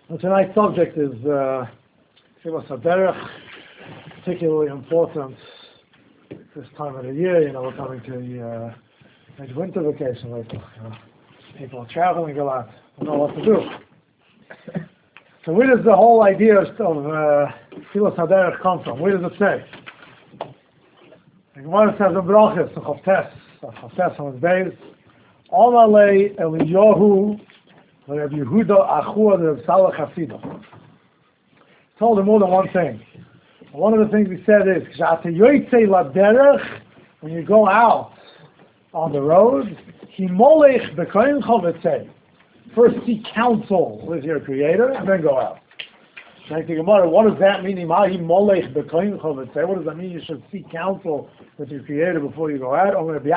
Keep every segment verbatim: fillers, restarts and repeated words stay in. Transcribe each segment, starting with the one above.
Well, tonight's subject is uh, Tfilas HaDerech, particularly important this time of the year. You know, we're coming to the uh, winter vacation later. You know, people are traveling a lot, don't know what to do. So where does the whole idea of uh, Tfilas HaDerech come from? Where does it say? The Gemara says in Brachos, in Chavtes, Chavtes on his base, Amalei Eliyahu Rabbi Yehuda Achua Reb Salach Hasidah. Told him more than one thing. One of the things he said is, when you go out on the road, first seek counsel with your Creator, and then go out. What does that mean? What does that mean? You should seek counsel with your Creator before you go out.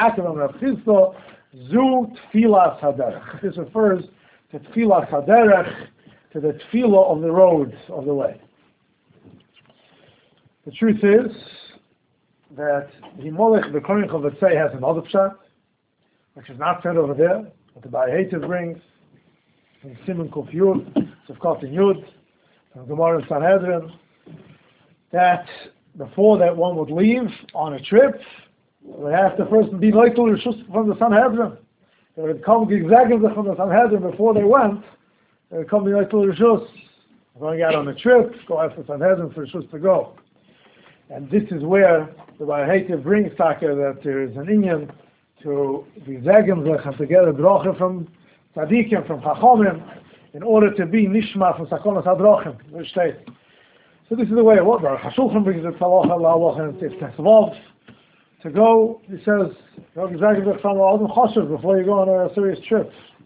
This refers to Tfilas HaDerech, to the Tfilah of the roads of the way. The truth is that Himolech B'Koyin Chovetzei has another pshat, which is not said over there, but the Ba'ahetiv brings in Simon Kuf Yud, Sefkat in Yud, from Gemara and Sanhedrin, that before that one would leave on a trip, would have the person be loyal from the Sanhedrin. They would come exactly from the Sanhedrin before they went. They would come to Rishus, going out on a trip, go after Sanhedrin for Rishus to go. And this is where the Ba'ahetiv brings Taka, that there is an inyan to be Zegem and to get a bracha from Tzadikim, from Chachomim, in order to be Nishma from Sakonas HaDrochim, which state. So this is the way it works. Hashulchan brings it Salacha La'aloch and it's Tesvav. To go, he says, go exactly from Adam Choshev before you go on a serious trip.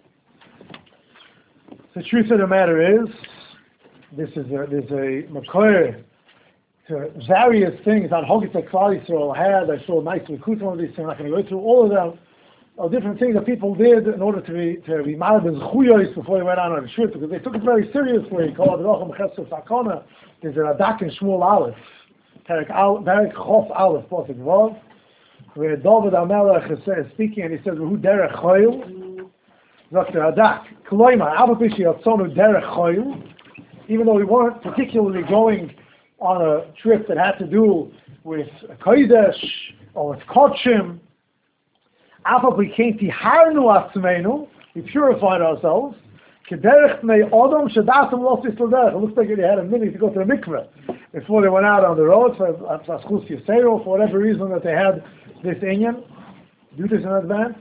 The truth of the matter is, this is a, there's a makor to various things that Hogitech Klal Yisrael had. I saw a nice recruit one of these things. I'm not going to go through all of them. Of different things that people did in order to be to be married as chuyos before they went on a trip, because they took it very seriously. Called Rochem Chesed Sakona. There's a Radak in Shmuel Aleph, Perek Chof Aleph, Posik Vav, where David HaMelech is speaking, and he says, "Who derech choil?" Doctor Radak, Kloima, Abapishi Yatzonu derech choil. Even though we weren't particularly going on a trip that had to do with Kodesh or with Kodshim, we purified ourselves. It looks like they had a minute to go to the mikveh before they went out on the road for, for whatever reason that they had this inyan. Do this in advance.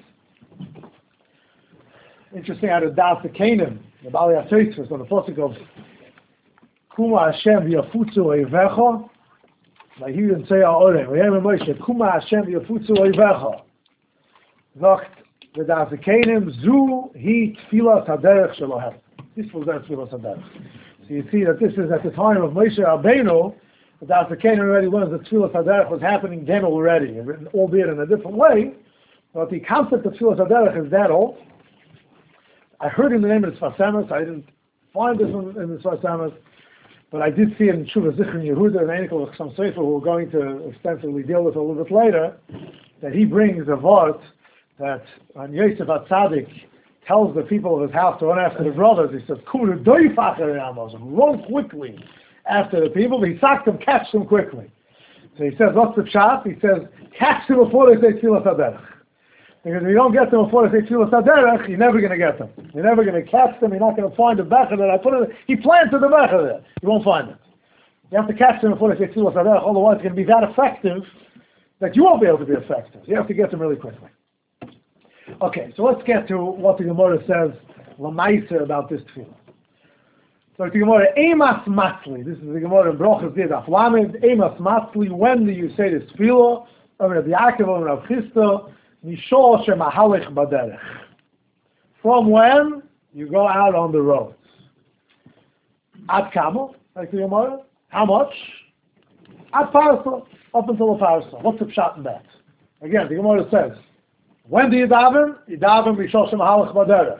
Interesting how to das the Canaan, the Bali HaToisvos, on the posuk of Kuma Hashem v'yafutzu oivecha. I hear him say ha'orem. V'yem Moshe Kuma Hashem v'yafutzu oivecha. Sagt the das the Canaan zu hi Tfilas HaDerech shelohem. This was that Tfilas HaDerech. So you see that this is at the time of Moshe Rabbeinu. The das the Canaan already learns that Tfilas HaDerech was happening then already, albeit in a different way. But the concept of Tfilas HaDerech is that old. I heard in the name of the Sfas Emes. I didn't find this in, in the Sfas Emes, but I did see it in Tshuva Zichron Yehuda and Einikol of some Sefer who we're going to extensively deal with a little bit later, that he brings a vort that when Yosef HaTzadik tells the people of his house to run after the brothers, he says, "Kuru doifacher amos," run quickly after the people. He sacked them, catch them quickly. So he says, what's the pshat? He says, catch them before they say Tfilas HaDerech. Because if you don't get them before they say Tfilas HaDerech, you're never going to get them. You're never going to catch them. You're not going to find the becher that I put it. He planted the becher there. You won't find it. You have to catch them before they say Tfilas HaDerech. Otherwise, it's going to be that effective that you won't be able to be effective. You have to get them really quickly. Okay, so let's get to what the Gemara says, Lamaisa, about this tefillah. So the Gemara, Emas Matzli, this is the Gemara in Brochus Did Aflamed, Emas Matzli, when do you say this tefillah? Of Rabbi Yaakov and Rav Chisda, Mishol Shemahalech Baderech. From when you go out on the roads. Ad Kamo, like the Gemara, how much? Ad Parsa, up until the Parsa. What's the pshat in that? Again, the Gemara says, when do you daven? You daven Mishol Shemahalech Baderech.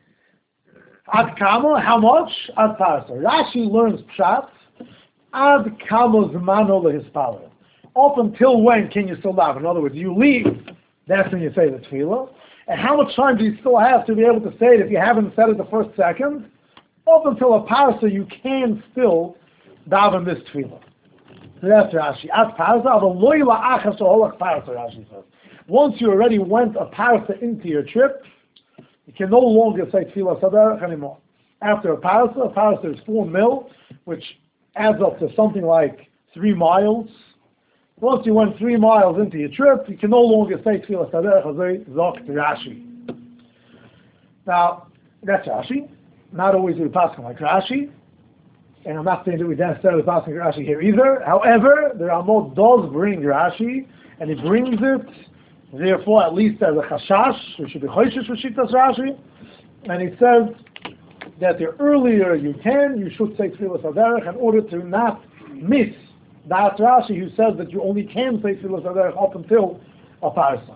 Ad Kamo, how much? Ad Parsa. Rashi learns pshat. Ad Kamo Zmano Lehispalel. Up until when can you still daven? In other words, you leave, that's when you say the tefillah. And how much time do you still have to be able to say it if you haven't said it the first second? Up until a parsa, you can still daven this tefillah. That's Rashi. At parsa, avaloy la'achas oholach parsa, Rashi says. Once you already went a parsa into your trip, you can no longer say tefillah saderech anymore. After a parsa, a parsa is four mil, which adds up to something like three miles. Once you went three miles into your trip, you can no longer say tefillah saderech azay zok Rashi. Now, that's Rashi. Not always we pass like Rashi, and I'm not saying that we necessarily pass like Rashi here either. However, the Ramot does bring Rashi, and he brings it, therefore, at least as a chashash, we should be choishish with Shitas Rashi, and he says that the earlier you can, you should say Tfilas Haderech in order to not miss that Rashi who says that you only can say Tfilas Haderech up until a parsa.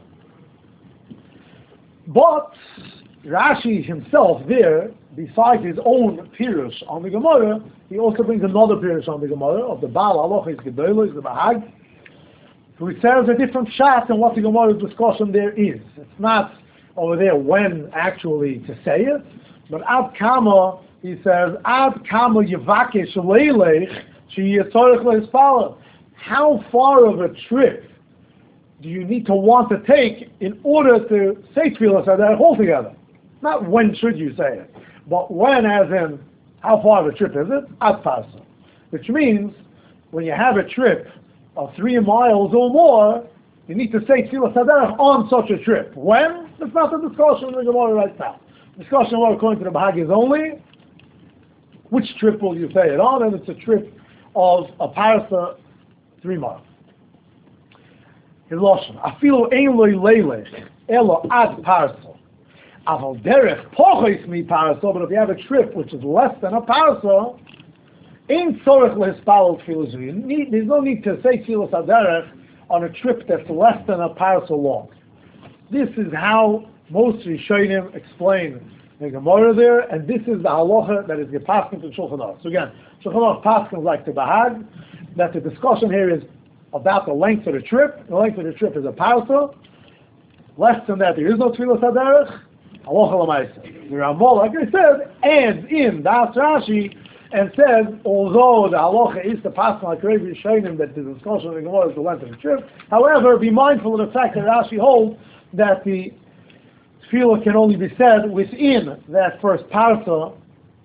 But Rashi himself there, besides his own pirush on the Gemara, he also brings another pirush on the Gemara of the Baal Halochis Gedolos, the Bahag, who says a different shot than what the Gemara's discussion there is. It's not over there when actually to say it, but Ad Kama, he says, Ad Kama Yevakesh Leilech Sheyitzorech Le'ispala. How far of a trip do you need to want to take in order to say Tfilas Haderech altogether? Not when should you say it, but when, as in, how far of a trip is it? Ad parsa. Which means, when you have a trip of three miles or more, you need to say Tfilas Haderech on such a trip. When? It's not the discussion in the Gemara right now. The discussion according to the Bahag is only which trip will you say it on, and it's a trip of a parsa, three miles. His Lashon, Afilu ein lo leilech, elo ad parsa. Aval derech pochis mi parasa, but if you have a trip which is less than a parasa, in tzorech lehispalel tefillah. You need, there's no need to say tefillah saderech on a trip that's less than a parasa long. This is how most Rishonim explain the Gemara there, and this is the halacha that is gepaskin to Shulchan Aruch. So again, Shulchan Aruch paskins like the Bahag, that the discussion here is about the length of the trip. The length of the trip is a parasa. Less than that, there is no tefillah saderech. Halacha l'maisa. The Ramah, like I said, adds in Das Rashi and says, although the halacha is to pass like Rabbi Yishayim that the discussion of the Gemara is the length of the trip, however, be mindful of the fact that Rashi holds that the tefillah can only be said within that first parsa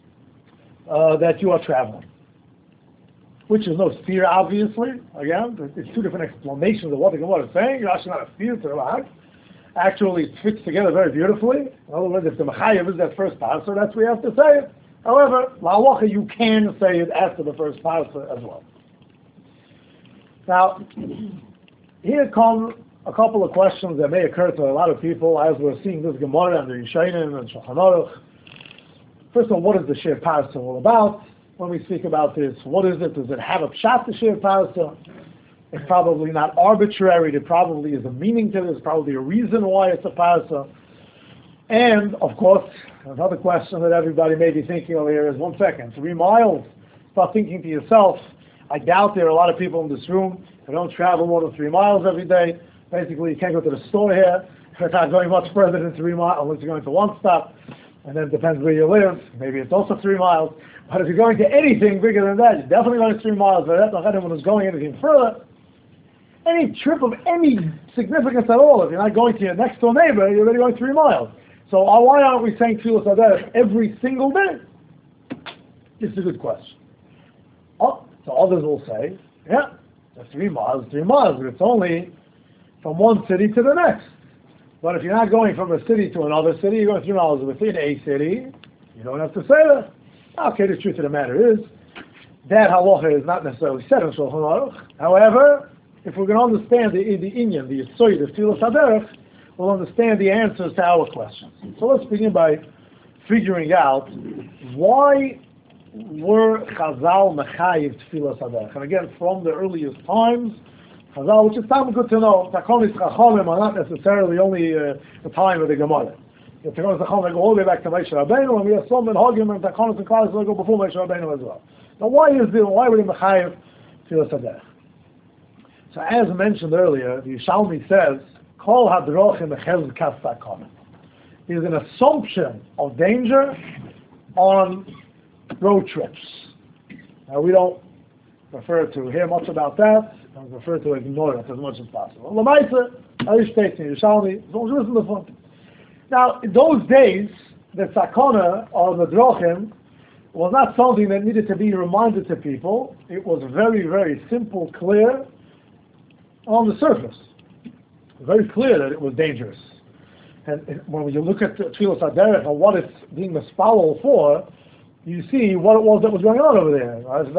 uh, that you are traveling. Which is no steer, obviously. Again, it's two different explanations of what the Gemara is saying. Rashi not a steer to Rashi. Actually, it fits together very beautifully. In other words, if the Mechayev is that first parsa, that's where you have to say it. However, la'alocha, you can say it after the first parsa as well. Now, here come a couple of questions that may occur to a lot of people as we're seeing this Gemara and the Yishayim and Shulchan Aruch. First of all, what is the Shir Parsa all about? When we speak about this, what is it? Does it have a pshat, the Shir Parsa? It's probably not arbitrary. There probably is a meaning to it. There's probably a reason why it's a parsa. And, of course, another question that everybody may be thinking over here is, one second, three miles? Start thinking to yourself, I doubt there are a lot of people in this room who don't travel more than three miles every day. Basically, you can't go to the store here. You're not going much further than three miles, unless you're going to one stop. And then it depends where you live. Maybe it's also three miles. But if you're going to anything bigger than that, you're definitely going to three miles. But that's not anyone who's going anything further. Any trip of any significance at all, if you're not going to your next door neighbor, you're already going three miles. So uh, why aren't we saying Tfilas Haderech every single day? It's a good question. Oh, so others will say, yeah, the three miles, three miles, but it's only from one city to the next. But if you're not going from a city to another city, you're going three miles within a city, you don't have to say that. Okay, the truth of the matter is, that halacha is not necessarily said in Shulchan Aruch. However, if we're going to understand the, the Inyan, the Yisoid of Tfilas Haderech, we'll understand the answers to our questions. So let's begin by figuring out why were Chazal Mechayiv Tfilas Haderech. And again, from the earliest times, Chazal, which is time good to know, Takonis Chachamim are not necessarily only uh, the time of the Gemara. The Takonis Chachamim go all the way back to Moshe Rabbeinu, and we have some in Hagim and Takonis and Klaus go before Moshe Rabbeinu as well. Now, why is the why were they Mechayiv Tfilas Haderech? So, as mentioned earlier, the Yishalmi says, Kol hadrochim echezkas sakonim. There's an assumption of danger on road trips. Now we don't prefer to hear much about that, and prefer to ignore it as much as possible. Lamaisa, Arish states in Yerushalmi, now, in those days, the sakana or the drochim was not something that needed to be reminded to people. It was very, very simple, clear on the surface. Very clear that it was dangerous. And when you look at Tfilas HaDerech and what it's being mispalel for, you see what it was that was going on over there.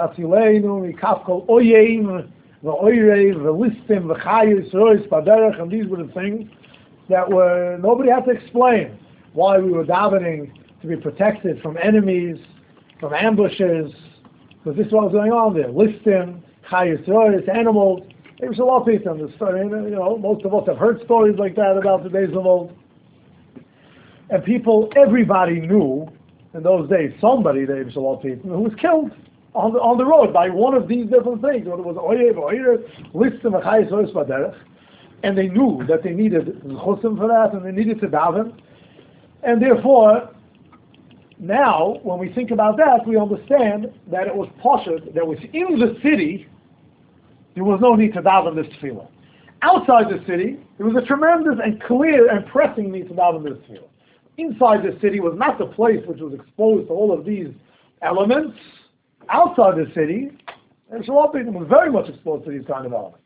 And these were the things that were, nobody had to explain why we were davening to be protected from enemies, from ambushes, because this is what was going on there. Listim, Chayis Rois, animals. There was a lot of people in the story. You know, most of us have heard stories like that about the days of old. And people, everybody knew in those days somebody, there was a lot of people who was killed on the on the road by one of these different things. Whether it was Oyev, Oyer, Listim, Chayis Rois, Baderech. And they knew that they needed chusim for that, and they needed to daven. And therefore, now, when we think about that, we understand that it was poshut, that within the city, there was no need to daven this tefillah. Outside the city, there was a tremendous and clear and pressing need to daven this tefillah. Inside the city was not the place which was exposed to all of these elements. Outside the city, and Shalom was very much exposed to these kind of elements.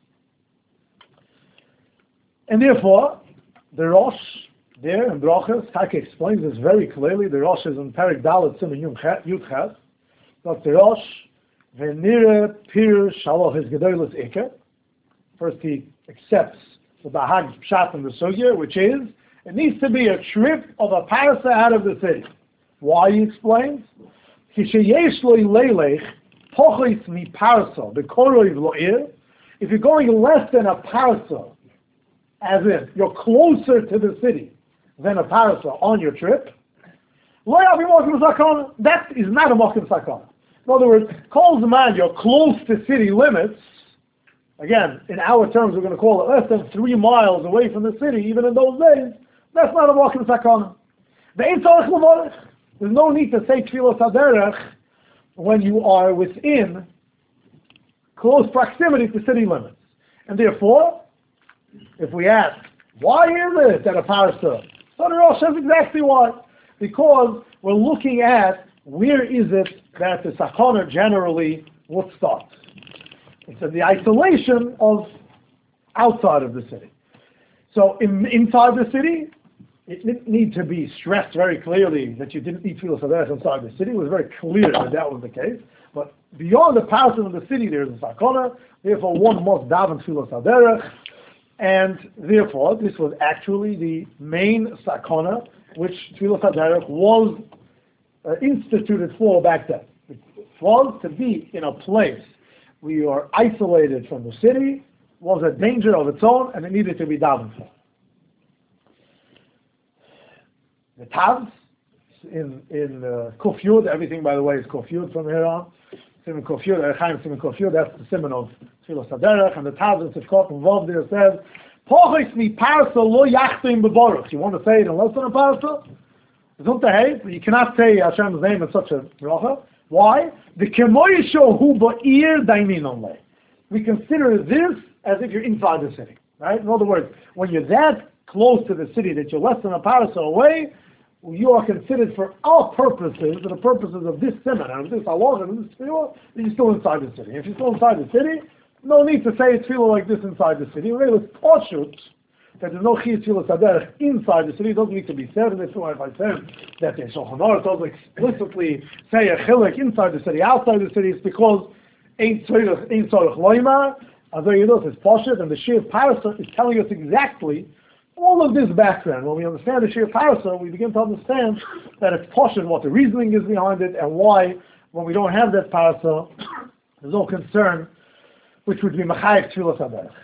And therefore, the Rosh there in Brachas, Taka explains this very clearly. The Rosh is in Perek Dalet Siman Yud Ches. But the Rosh, Venire Pir Shaloch His Gedolos Ike. First, he accepts the Bahag Pshat and the Sugya, which is it needs to be a trip of a parasa out of the city. Why, he explains? Kisheyesh lo leilech pochis mi parasa bekoroiv lo'ir. If you're going less than a parasa, as in you're closer to the city than a parasa on your trip, that is not a mokim sakana. In other words, calls the man you're close to city limits. Again, in our terms, we're going to call it less than three miles away from the city, even in those days. That's not a mokim sakana. There's no need to say Tfilas HaDerech when you are within close proximity to city limits. And therefore, if we ask, why is it that a parasa? So the Rosh says exactly why. Because we're looking at where is it that the sakana generally would start. It's in the isolation of outside of the city. So in, inside the city, it didn't need to be stressed very clearly that you didn't need Tfilas HaDerech inside the city. It was very clear that that was the case. But beyond the parasa of the city, there is a sakana. Therefore, one must daven Tfilas HaDerech. And therefore, this was actually the main sakana which Tfilas HaDerech was uh, instituted for back then. It was to be in a place where you are isolated from the city, was a danger of its own, and it needed to be davened for. The Taz, in, in uh, Kuf Yud, everything by the way is Kuf Yud from here on. Siman Kuf Yud, Erechaim Siman Kuf Yud, that's the Siman of Tfilas HaDerech, and the Taz and Tzivkot involved there says, Pochis mi parsa lo yachtim bebaruch. You want to say it in less than a parsa? You cannot say Hashem's name in such a bracha. Why? The kemoyisho hu ba'ir daimin only. We consider this as if you're inside the city, right? In other words, when you're that close to the city that you're less than a parsa away, you are considered for our purposes, for the purposes of this seminar, of this halach, and this tefillah, that you're still inside the city. If you're still inside the city, no need to say a tefillah like this inside the city. Really, it's poshut that there's no chiyuv Tfilas HaDerech inside the city. It doesn't need to be said. And if I said that the Shulchan Aruch doesn't explicitly say a chilek inside the city, outside the city, it's because ain't tzorich loymar. As you know, it's poshut, and the Shir Parasa is telling us exactly all of this background. When we understand the Shir Parasa, we begin to understand that it's poshut, what the reasoning is behind it, and why, when we don't have that Parasa, there's no concern, which would be Machayev Tfilas HaDerech.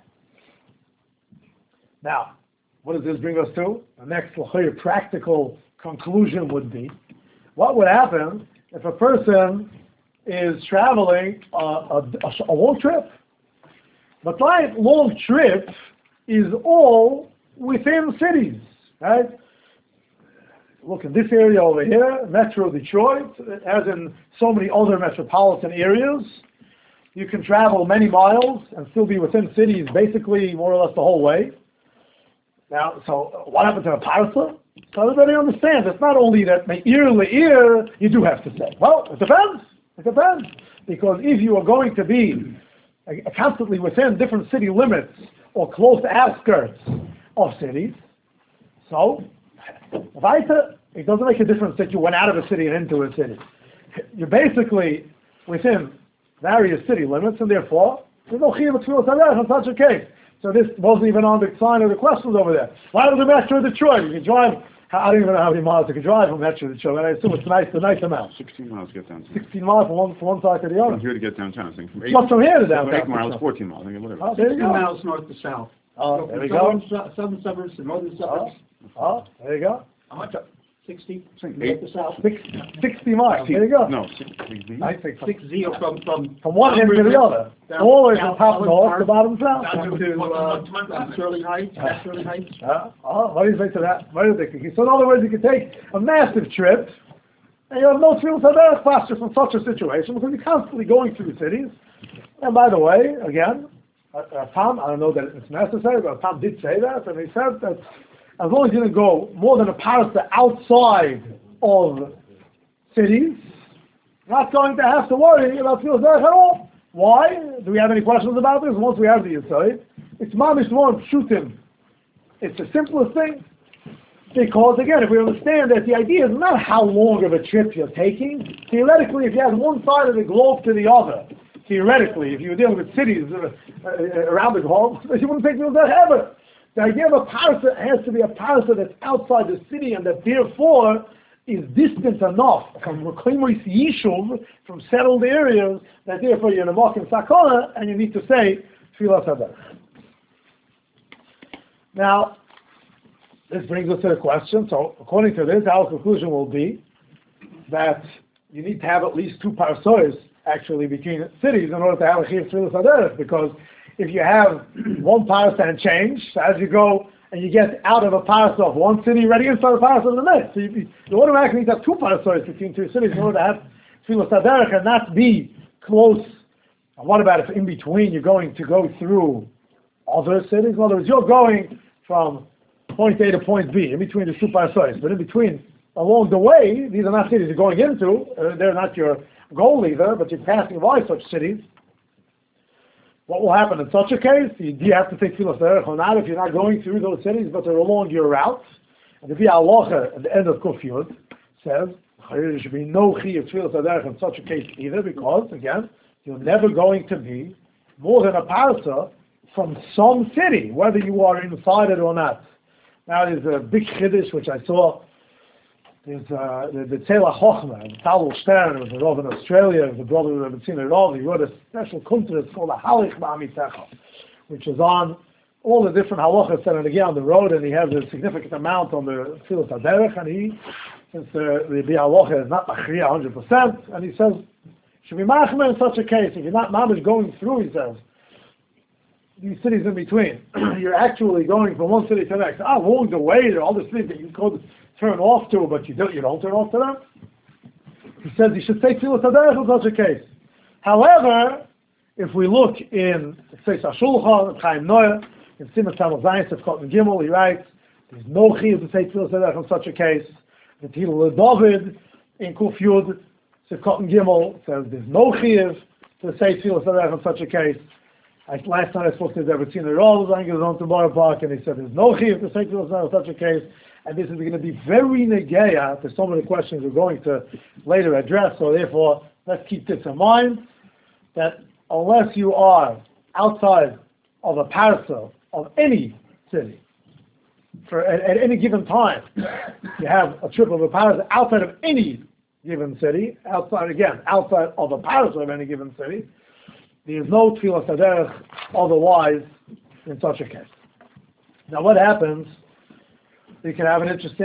Now, what does this bring us to? The next practical conclusion would be, what would happen if a person is traveling a, a, a long trip? But that long trip is all within cities, right? look in this area over here, Metro Detroit, as in so many other metropolitan areas, you can travel many miles and still be within cities basically more or less the whole way. Now, so what happened to a parsa? So everybody understands, it's not only that ear to ear, you do have to say. Well, it depends. It depends. Because if you are going to be uh, constantly within different city limits or close outskirts of cities, so, it doesn't make a difference that you went out of a city and into a city. You're basically within various city limits, and therefore, there's no chiyuv of tefillas haderech in such a case. So this wasn't even on the sign of the questions over there. Why was the Metro Detroit? You can drive, I don't even know how many miles you can drive from Metro Detroit, and I assume it's nice, a nice amount. sixteen miles to get downtown. sixteen miles from one, from one side to the other. From here to get downtown, I think. From eight, What's from here to downtown? eight miles, fourteen miles, I think, whatever. Oh, there you sixteen go. miles north to south. Oh, So there we from go. southern, southern suburbs to northern suburbs. Oh, there you go. How much? Sixty, Eight. north to south. Six, sixty miles. There you go. No, six, six, I think from, Six zero from, from. from one end to the other. Down- All the way from down top Holland north Park, to bottom south. Down to, uh, Sterling Heights, West Sterling Heights. Uh, oh, what do you say to that? What do you think? So in other words, you could take a massive trip, and you have no tefillas haderech posture from such a situation because you're constantly going through cities. And by the way, again, uh, uh, Tom, I don't know that it's necessary, but Tom did say that, and he said that as long as you didn't go more than a parsa outside of cities, not going to have to worry about tefillas haderech at all. Why? Do we have any questions about this? Once we have the insight, it's mamish more pshutim. It's the simplest thing. Because again, if we understand that the idea is not how long of a trip you're taking. Theoretically, if you had one side of the globe to the other, theoretically, if you were dealing with cities uh, uh, around the globe, you wouldn't take tefillas haderech ever. The idea of a parsa has to be a parsa that's outside the city and that therefore is distant enough from Klimois Yishuv, from settled areas, that therefore you're in a Mokim Sakona and you need to say tefillas haderech. Now, this brings us to the question. So, according to this, our conclusion will be that you need to have at least two parsois actually between cities in order to have a chiyuv tefillas haderech. Because if you have one parsa and change, so as you go and you get out of a parsa of one city, you're already inside a parsa of the next. So you, you automatically need to have two parsois between two cities in order to have tefillas haderech and not be close. And what about if in between you're going to go through other cities? In other words, you're going from point A to point B, in between the two parsois, but in between, along the way, these are not cities you're going into, uh, they're not your goal either, but you're passing by such cities. What will happen in such a case? Do you have to take tefillas haderech or not if you're not going through those cities, but they're along your route? And the Bia Halacha at the end of Kuf Yud says, there should be no chiyuv tefillas haderech in such a case either, because, again, you're never going to be more than a parsa from some city, whether you are inside it or not. Now there's a big chiddush which I saw. There's uh, the, the Tzela Chochma, Tal Stern, was a Rav in Australia, was the brother of Tzina Rav. He wrote a special kuntres called a Halich Ba'amitecha, which is on all the different halachas that are again on the road, and he has a significant amount on the tefillas haderech, and he, since the the Bia Halacha is not machriya one hundred percent, and he says, should be machmer in such a case, if you're not mamish going through, he says, these cities in between, you're actually going from one city to the next. Ah, along the way, there are all these things that you could turn off to, but you don't, you don't turn off to them. He says you should say tefillas haderech in such a case. However, if we look in Seis HaShulchan, Chaim Noah, in Siman Tamal Zayin, Sefkot and Gimel, he writes, there's no chiyuv to say tefillas haderech in such a case. The Tehillah David in Kuf Yud, Sefkot and Gimel, says there's no chiyuv to say tefillas haderech in such a case. I, last time I spoke to the Rebbetziner Rov, I was on to Borough Park, and he said there's no chiyuv to say tefillas haderech in such a case, and this is going to be very negeya to some of the questions we're going to later address. So therefore, let's keep this in mind, that unless you are outside of a parsa of any city, for at, at any given time, you have a trip of a parsa outside of any given city, outside again, outside of a parsa of any given city, there is no tefillas haderech otherwise in such a case. Now what happens, you can have an interesting,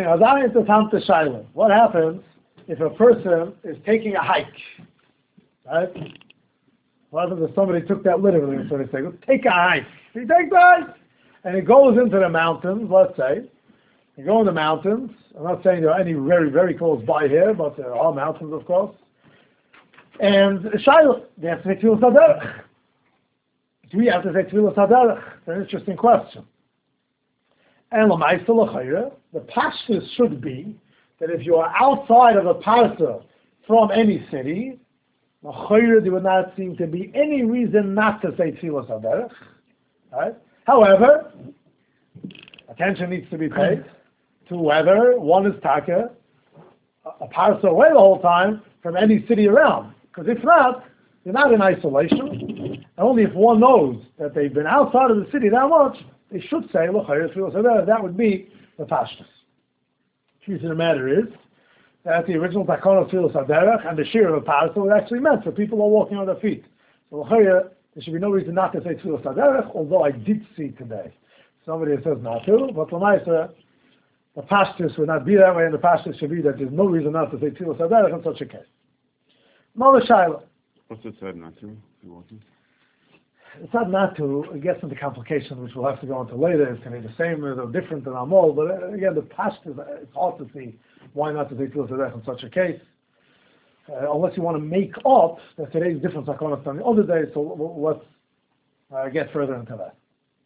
what happens if a person is taking a hike, right? What happens if somebody took that literally, so they say, take a hike. He takes a hike, and he goes into the mountains, let's say, You go in the mountains. I'm not saying there are any very, very close by here, but there are mountains, of course. And Shiloh, they have to say Tfilas HaDerech. Do we have to say Tfilas HaDerech? It's an interesting question. And L'maisa L'chayre, the pashtus should be that if you are outside of a parsa from any city, L'chayre, there would not seem to be any reason not to say Tfilas HaDerech. Right? However, attention needs to be paid to whether one is taka a parsa away the whole time from any city around. Because if not, you're not in isolation. And only if one knows that they've been outside of the city that much, they should say, that would be the pashtus. The truth of the matter is that the original takon of Tfilas HaDerech and the shir of a parsa were actually meant for people who are walking on their feet. So there should be no reason not to say Tfilas HaDerech, although I did see today somebody says not to, but L'maisa, the pashtus would not be that way, and the pashtus should be that there's no reason not to say Tfilas HaDerech in such a case. Mother Shiloh. What's it said not to? If you're walking? It's not not to. It gets into complications, which we'll have to go into later. It's going to be the same or different than Amol, but uh, again, the pashtus, it's hard to see why not to say Tfilas HaDerech in such a case. Uh, unless you want to make up that today's different sakonas than the other days, so let's uh, get further into that.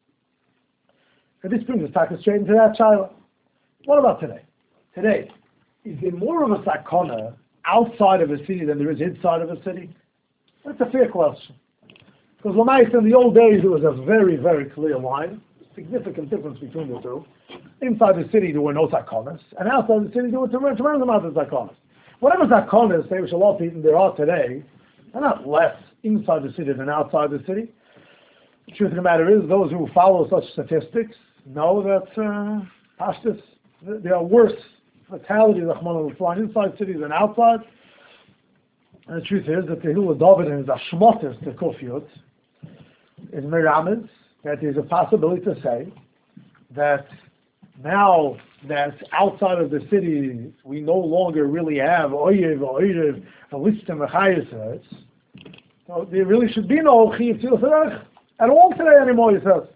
So this brings us back straight into that, Shiloh. What about today? Today, is there more of a sakona outside of a city than there is inside of a city? That's a fair question. Because L'maisa, in the old days, there was a very, very clear line, significant difference between the two. Inside the city, there were no sakonas, and outside the city, there were tremendous amounts of sakonas. Whatever sakonas, say, which a lot of people there are today, they're not less inside the city than outside the city. The truth of the matter is, those who follow such statistics know that uh, pashtus, there are worse fatalities of flying inside cities than outside. And the truth is that the Hilul David and his Ashmotis, the Kufiyot, is Miramis, that there's a possibility to say that now that outside of the city we no longer really have Oyev, Oyev, Alistim, Achayas. So there really should be no Chiv Tfilas HaDerech at all today anymore, he says.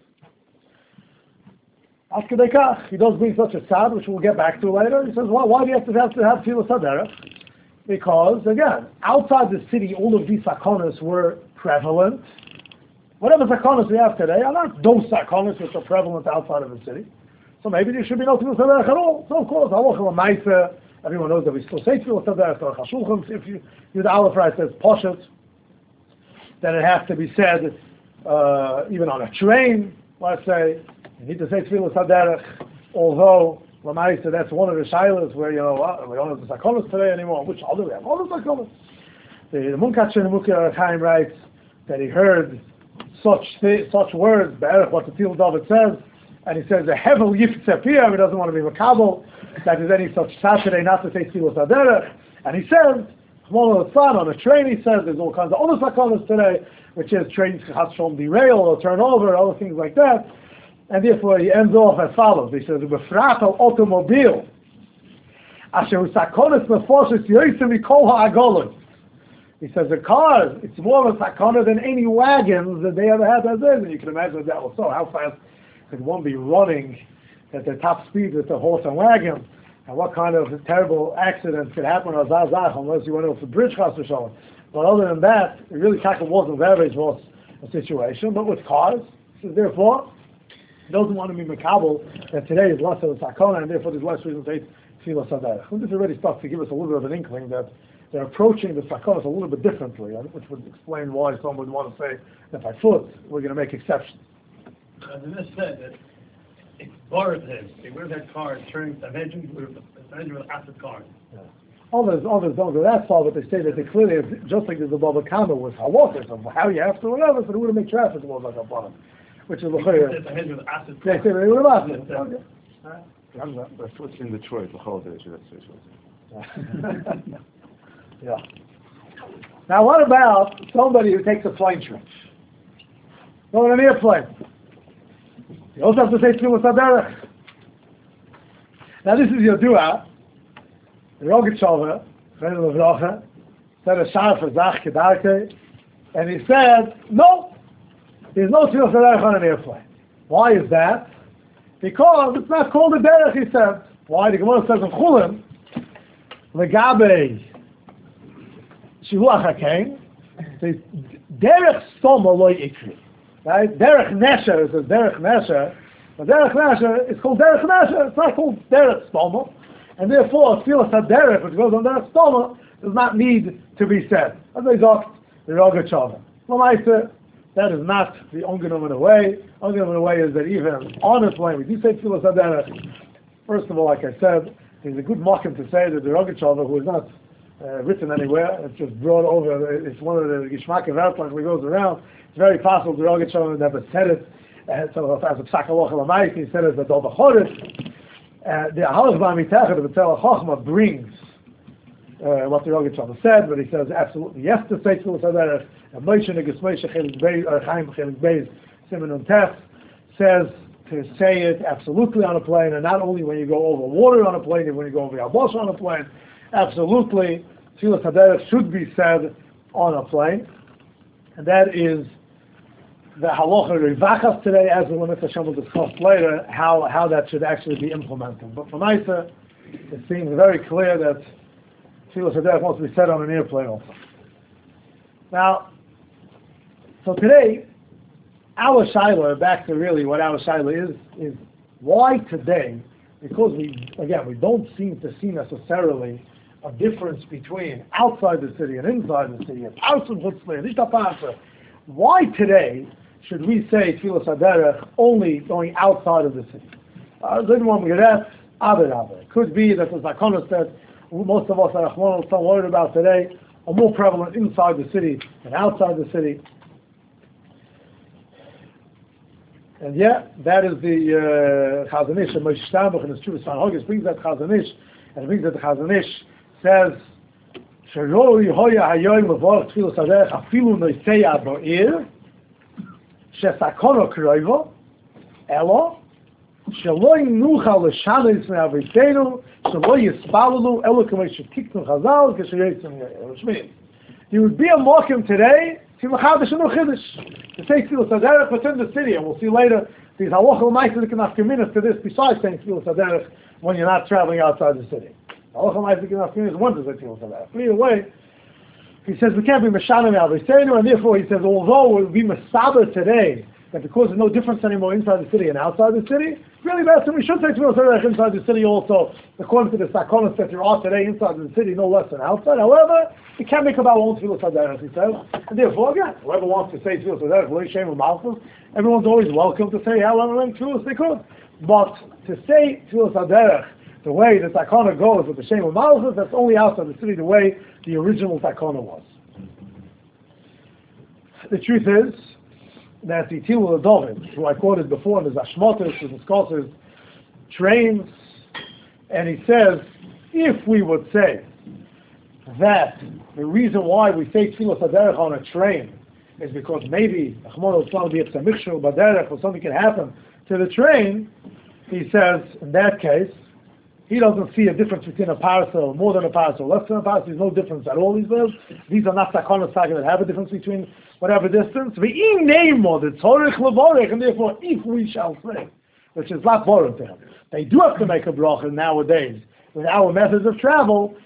He does bring such a sad, which we'll get back to later. He says, well, why do you have to have to have Tfilas HaDerech? Because, again, outside the city, all of these sakonas were prevalent. Whatever sakonas we have today are not those sakonas which are prevalent outside of the city. So maybe there should be no Tfilas HaDerech at all. So, of course, Halacha L'maisa, everyone knows that we still say Tfilas HaDerech, or Chashulchan, if you, Yud Aleph Rai says Poshet, then it has to be said, uh, even on a train, let's say, you need to say Tfilas HaDerech, although L'maisa, that's one of the shilas where, you know, uh, we don't have the sakonas today anymore. Which other we have? All the sakonas. The, the Munkach and the Mukher Chaim writes that he heard such th- such words, Be'erech, what the Tfilas David says, and he says, a hevel yitzepiyah, he doesn't want to be makabel, that there's any such Saturday not to say Tfilas HaDerech, and he says, Chmon L'Tzlan, on a train, he says, there's all kinds of other sakonas today, which is trains chas shalom derail or turn over, other things like that. And therefore he ends off as follows. He says, "Befrat al automobile, asher usakonis meforshis yoysim mikol ha'agolot." He says the cars, it's more of a sakona than any wagons that they ever had as is. And you can imagine if that was so. How fast could one be running at their top speed with the horse and wagon? And what kind of terrible accidents could happen on Zazach unless you went off the bridge, chas v'shalom. But other than that, it really kind of wasn't very was a situation. But with cars, he says, therefore, he doesn't want to be makabel that today is less of a sakona, and therefore there's less reason to say Tfilas HaDerech. And this already starts to give us a little bit of an inkling that they're approaching the sakonas a little bit differently, which would explain why someone would want to say that by foot we're going to make exceptions. As it is said that it's Boris is, they would have had cars turning to imagine with an acid car. Yeah. Others, others don't go that far, but they say that they clearly, just like there's a Baba Kama with halachas of how you have to, whatever, so they wouldn't make traffic laws like a farm. Which is the they say they were about it. That's what's in Detroit, the holidays. Yeah. Now, what about somebody who takes a plane trip? Go on an airplane. You also have to say Tfilas HaDerech. Now, this is your dua. The Rogatchover, friend of the Vrocha, said a shah for Zach Kedarke, and he said, no. There's no Tfilas HaDerech on an airplane. Why is that? Because it's not called a derech, he said. Why? The Gemara says in Chulin, Legabe Shiluach HaKein, says, derech stoma loy ikri. Right? Derech nesher is a derech nesher, but derech nesher is called derech nesher, it's not called derech stoma, and therefore, tefillas haderech, which goes on derech stoma, does not need to be said. As I talked, the Rogatchover. Lamaisa, that is not the ongenom in a way. Ongenom in a way is that even on a plane, we do say tefillas haderech. First of all, like I said, there's a good mocking to say that the Rogatchover, who is not uh, written anywhere, it's just brought over, it's one of the Gishmak of Erplan who goes around. It's very possible the Rogatchover never said it. Uh, so as a psakaloch alamayit, he said it as a dova chodesh. Uh, the Ahalach Ba'amitach, the B'tzel HaChochma brings uh, what the Rogatchover said, but he says absolutely yes to say tefillas haderech. And Moshe Negus Moshe Chelik Beis, or Chaim Chelik Beis, Simon and Tef, says to say it absolutely on a plane, and not only when you go over water on a plane, and when you go over Yabosh on a plane. Absolutely, tefillas haderech should be said on a plane, and that is the halacha rivachas today, as the Limit Hashem will discuss later, how, how that should actually be implemented. But for Maisa, it seems very clear that tefillas haderech wants to be said on an airplane also. Now, so today, our shaila, back to really what our shaila is, is why today, because we, again, we don't seem to see necessarily a difference between outside the city and inside the city, a parson chutzle, and ishtapansa. Why today should we say tefillas haderech only going outside of the city? Uh, it could be that the Zakonos that most of us are worried about today are more prevalent inside the city than outside the city. And yeah, that is the uh, Chazon Ish, and Moshe Steinbuch in his Tshuvas Sanhagos brings that Chazon Ish, and brings that the Chazon Ish says, "Sheroi hoya hayoyim levorach tefillas haderech afilu noiseya ba'ir shesakono kroivo elo sheloi nucha l'shanis me'avitenu sheloi yispalulu elo k'mei shetiknu chazal k'sheyotzim yair." Which means, there would be a mokim today to machadash and chiddush to say tefillas haderech within the city, and we'll see later these halacha l'maisa that can have committed to this besides saying tefillas haderech when you're not traveling outside the city. Halacha l'maisa can have committed one to say tefillas haderech. But either way, he says we can't be meshanim al-v'seinu, and therefore he says although we'll be mesaber today that because there's no difference anymore inside the city and outside the city, really best we should say tefillas haderech inside the city also, according to the sakonos that there are today inside the city, no less than outside. However, we can't make up our own tefillas haderech, he says, and therefore again, whoever wants to say tefillas haderech, lo yishem u'malchus, everyone's always welcome to say however many tefillas they could. But to say tefillas haderech the way the takana goes with the shem u'malchus, that's only outside the city the way the original takana was. The truth is that the Tilul David, who I quoted before in the Zashmotis, who discusses trains, and he says, if we would say that the reason why we say tefillas haderech on a train is because maybe or something can happen to the train, he says, in that case, he doesn't see a difference between a parcel, more than a parcel, less than a parcel. There's no difference at all, he says. These are not takonos that have a difference between whatever distance. And therefore, if we shall say, which is not boring to him, they do have to make a bracha nowadays with our methods of travel.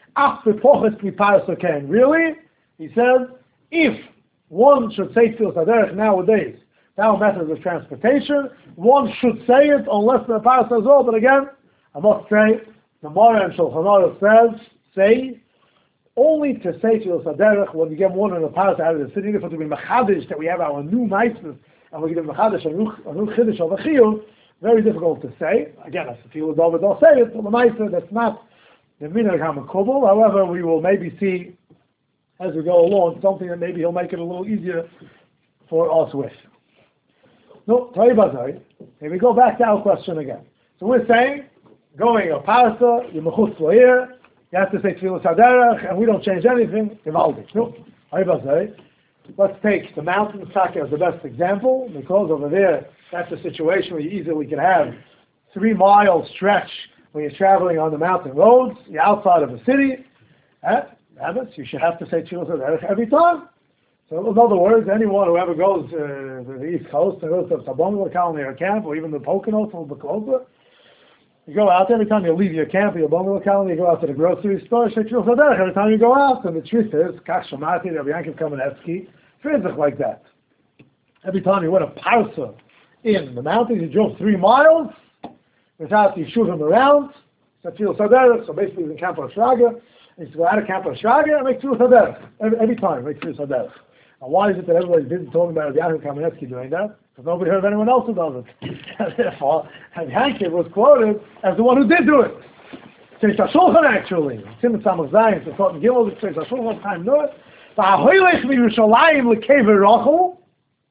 Really? He says, if one should say tefillas haderech nowadays, our methods of transportation, one should say it unless the parasol as well. But again, I must say, the Gemara and Shulchan Aruch says, say, only to say tefillas haderech when you get more than a parasol out of the city, if it to be machadish, that we have our new mitzvahs, and we give machadish, a new chiddush of a chiyuv, very difficult to say. Again, as the Tilul David don't say it, but the mitzvah, that's not the minhag hamakubal. However, we will maybe see, as we go along, something that maybe he'll make it a little easier for us with. No, Taibazai. Here we go back to our question again. So we're saying, going a parasa, you mechutz lo'ir, you have to say tefillas haderech, and we don't change anything. Givaldik. No, Taibazai. Let's take the mountain Taka as the best example, because over there, that's a situation where you easily can have three mile stretch when you're traveling on the mountain roads, you're outside of the city. Eh? You should have to say tefillas haderech every time. So in other words, anyone who ever goes uh, to the East Coast and goes to the bungalow colony or camp, or even the Poconos, a little bit closer, you go out every time you leave your camp or your bungalow colony, you go out to the grocery store, every time you go out, and the truth is, Kach Shamati, Rabbi Yankiv Kamenetsky, Fritzich like that. Every time you went a parsa in the mountains, you drove three miles without yeshuvim around, so Tfilas Haderech, so basically in Camp Shraga, and you go out of Camp Shraga and make Tfilas Haderech, every, every time, make Tfilas Haderech. And why is it that everybody's busy talking about Rabbi Yankiv Kamenetsky doing that? Because nobody heard of anyone else who does it. And therefore, Rabbi Yankiv was quoted as the one who did do it. Tzei Shulchan actually, Simon Samach Zayin, so taught in Gimel, Tzei Shulchan time knew it. V'ahoylech miYerushalayim l'kever Rachel,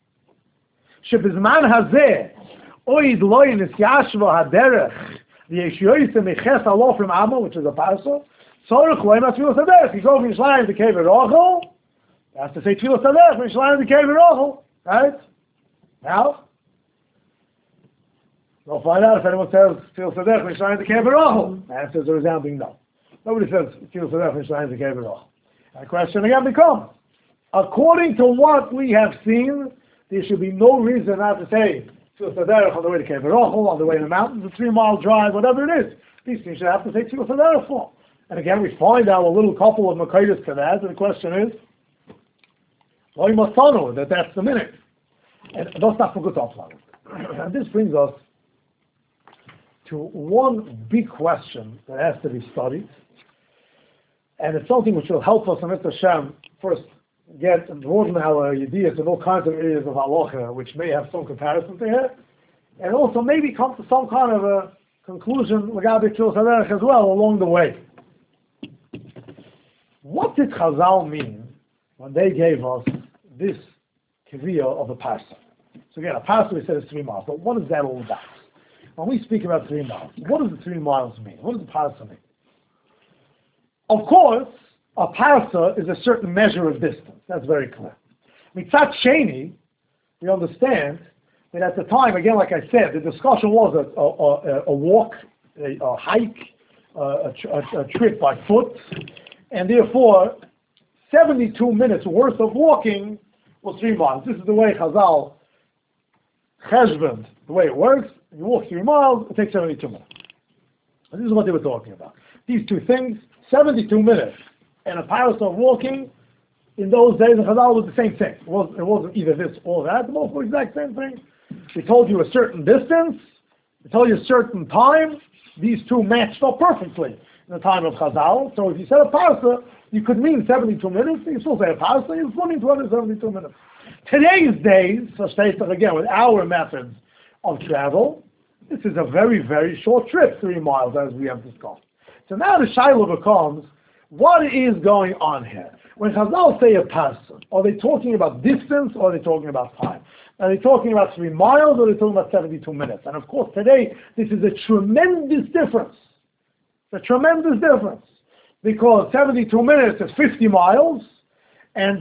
שבזמן הזה, oid loy nisyashvo haderech, v'yeshoyse meches alo from Amo, which is a parcel, tzorech loy matfilas haderech. You go from Yerushalayim to kever Rachel, you have to say Tfilas Haderech from Yerushalayim to kever Rachel, right? Now, we'll find out if anyone says Tfilas Haderech from Yerushalayim to kever Rachel. The answer is a resounding no. Nobody says Tfilas Haderech from Yerushalayim to kever Rachel. And the question again becomes, according to what we have seen, there should be no reason not to say Tfilas Haderech on the way to Kever Rachel, on the way to the mountains, a three-mile drive, whatever it is. These things should have to say Tfilas Haderech for. And again, we find out a little couple of Makaitis to that, and the question is, well, you must know that that's the minute. And that's not for good offline. And this brings us to one big question that has to be studied, and it's something which will help us, Mister Hashem, first get broaden our ideas in all kinds of areas of halacha, which may have some comparison to here, and also maybe come to some kind of a conclusion regarding Tfilas Haderech as well along the way. What did Chazal mean when they gave us this kiviyah of a parsa? So again, a parsa we said is three miles, but what is that all about? When we speak about three miles, what does the three miles mean? What does the parsa mean? Of course, a parsa is a certain measure of distance. That's very clear. Mitzat Sheni, we understand that at the time, again, like I said, the discussion was a, a, a, a walk, a, a hike, a, a, a trip by foot, and therefore, seventy-two minutes worth of walking was three miles. This is the way Chazal cheshbon, the way it works. You walk three miles, it takes seventy-two minutes. And this is what they were talking about. These two things, seventy-two minutes, and a parsa of walking, in those days, in Chazal was the same thing. It, was, it wasn't either this or that, both were the exact same thing. They told you a certain distance, they told you a certain time, these two matched up perfectly in the time of Chazal. So if you said a parsa, you could mean seventy-two minutes, you still say a parsa, you still mean two hundred seventy-two minutes. Today's days, so states again, with our methods of travel, this is a very, very short trip, three miles, as we have discussed. So now the shaila becomes, what is going on here? When Chazal say a parsa, are they talking about distance or are they talking about time? Are they talking about three miles or are they talking about seventy-two minutes? And of course today, this is a tremendous difference. It's a tremendous difference. Because seventy-two minutes is fifty miles, and,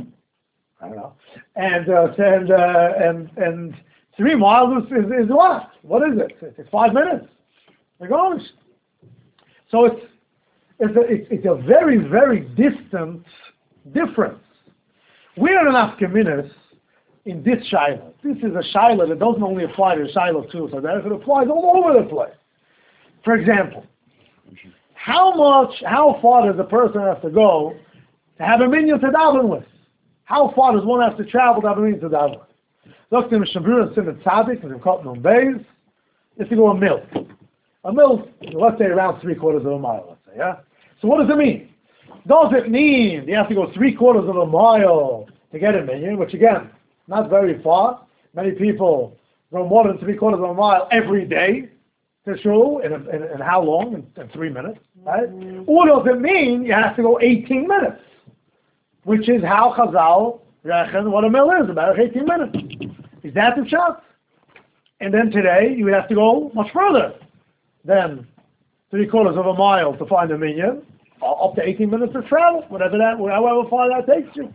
I don't know, and, uh, and, uh, and, and three miles is, is, is what? What is it? It's five minutes. They're going. So it's, It's a, it's, it's a very, very distant difference. We're in Afkaminas in this Shiloh. This is a Shiloh that doesn't only apply to the Shiloh too, so that it applies all over the place. For example, how much, how far does a person have to go to have a minyan to daven with? How far does one have to travel to have a minyan to daven with? Look, in Shabur and Simon Tzadik, and they've got no bays, it's to go a mil. A mil, let's say around three quarters of a mile, let's say, yeah? So what does it mean? Does it mean you have to go three quarters of a mile to get a minyan, which again, not very far. Many people go more than three quarters of a mile every day to shul, in, in, in how long? In, in three minutes, right? Mm-hmm. Or does it mean you have to go eighteen minutes? Which is how Chazal reckon what a mil is, about eighteen minutes. Is that the shot? And then today, you would have to go much further than three quarters of a mile to find a minyan, up to eighteen minutes of travel, whatever that, however far that takes you.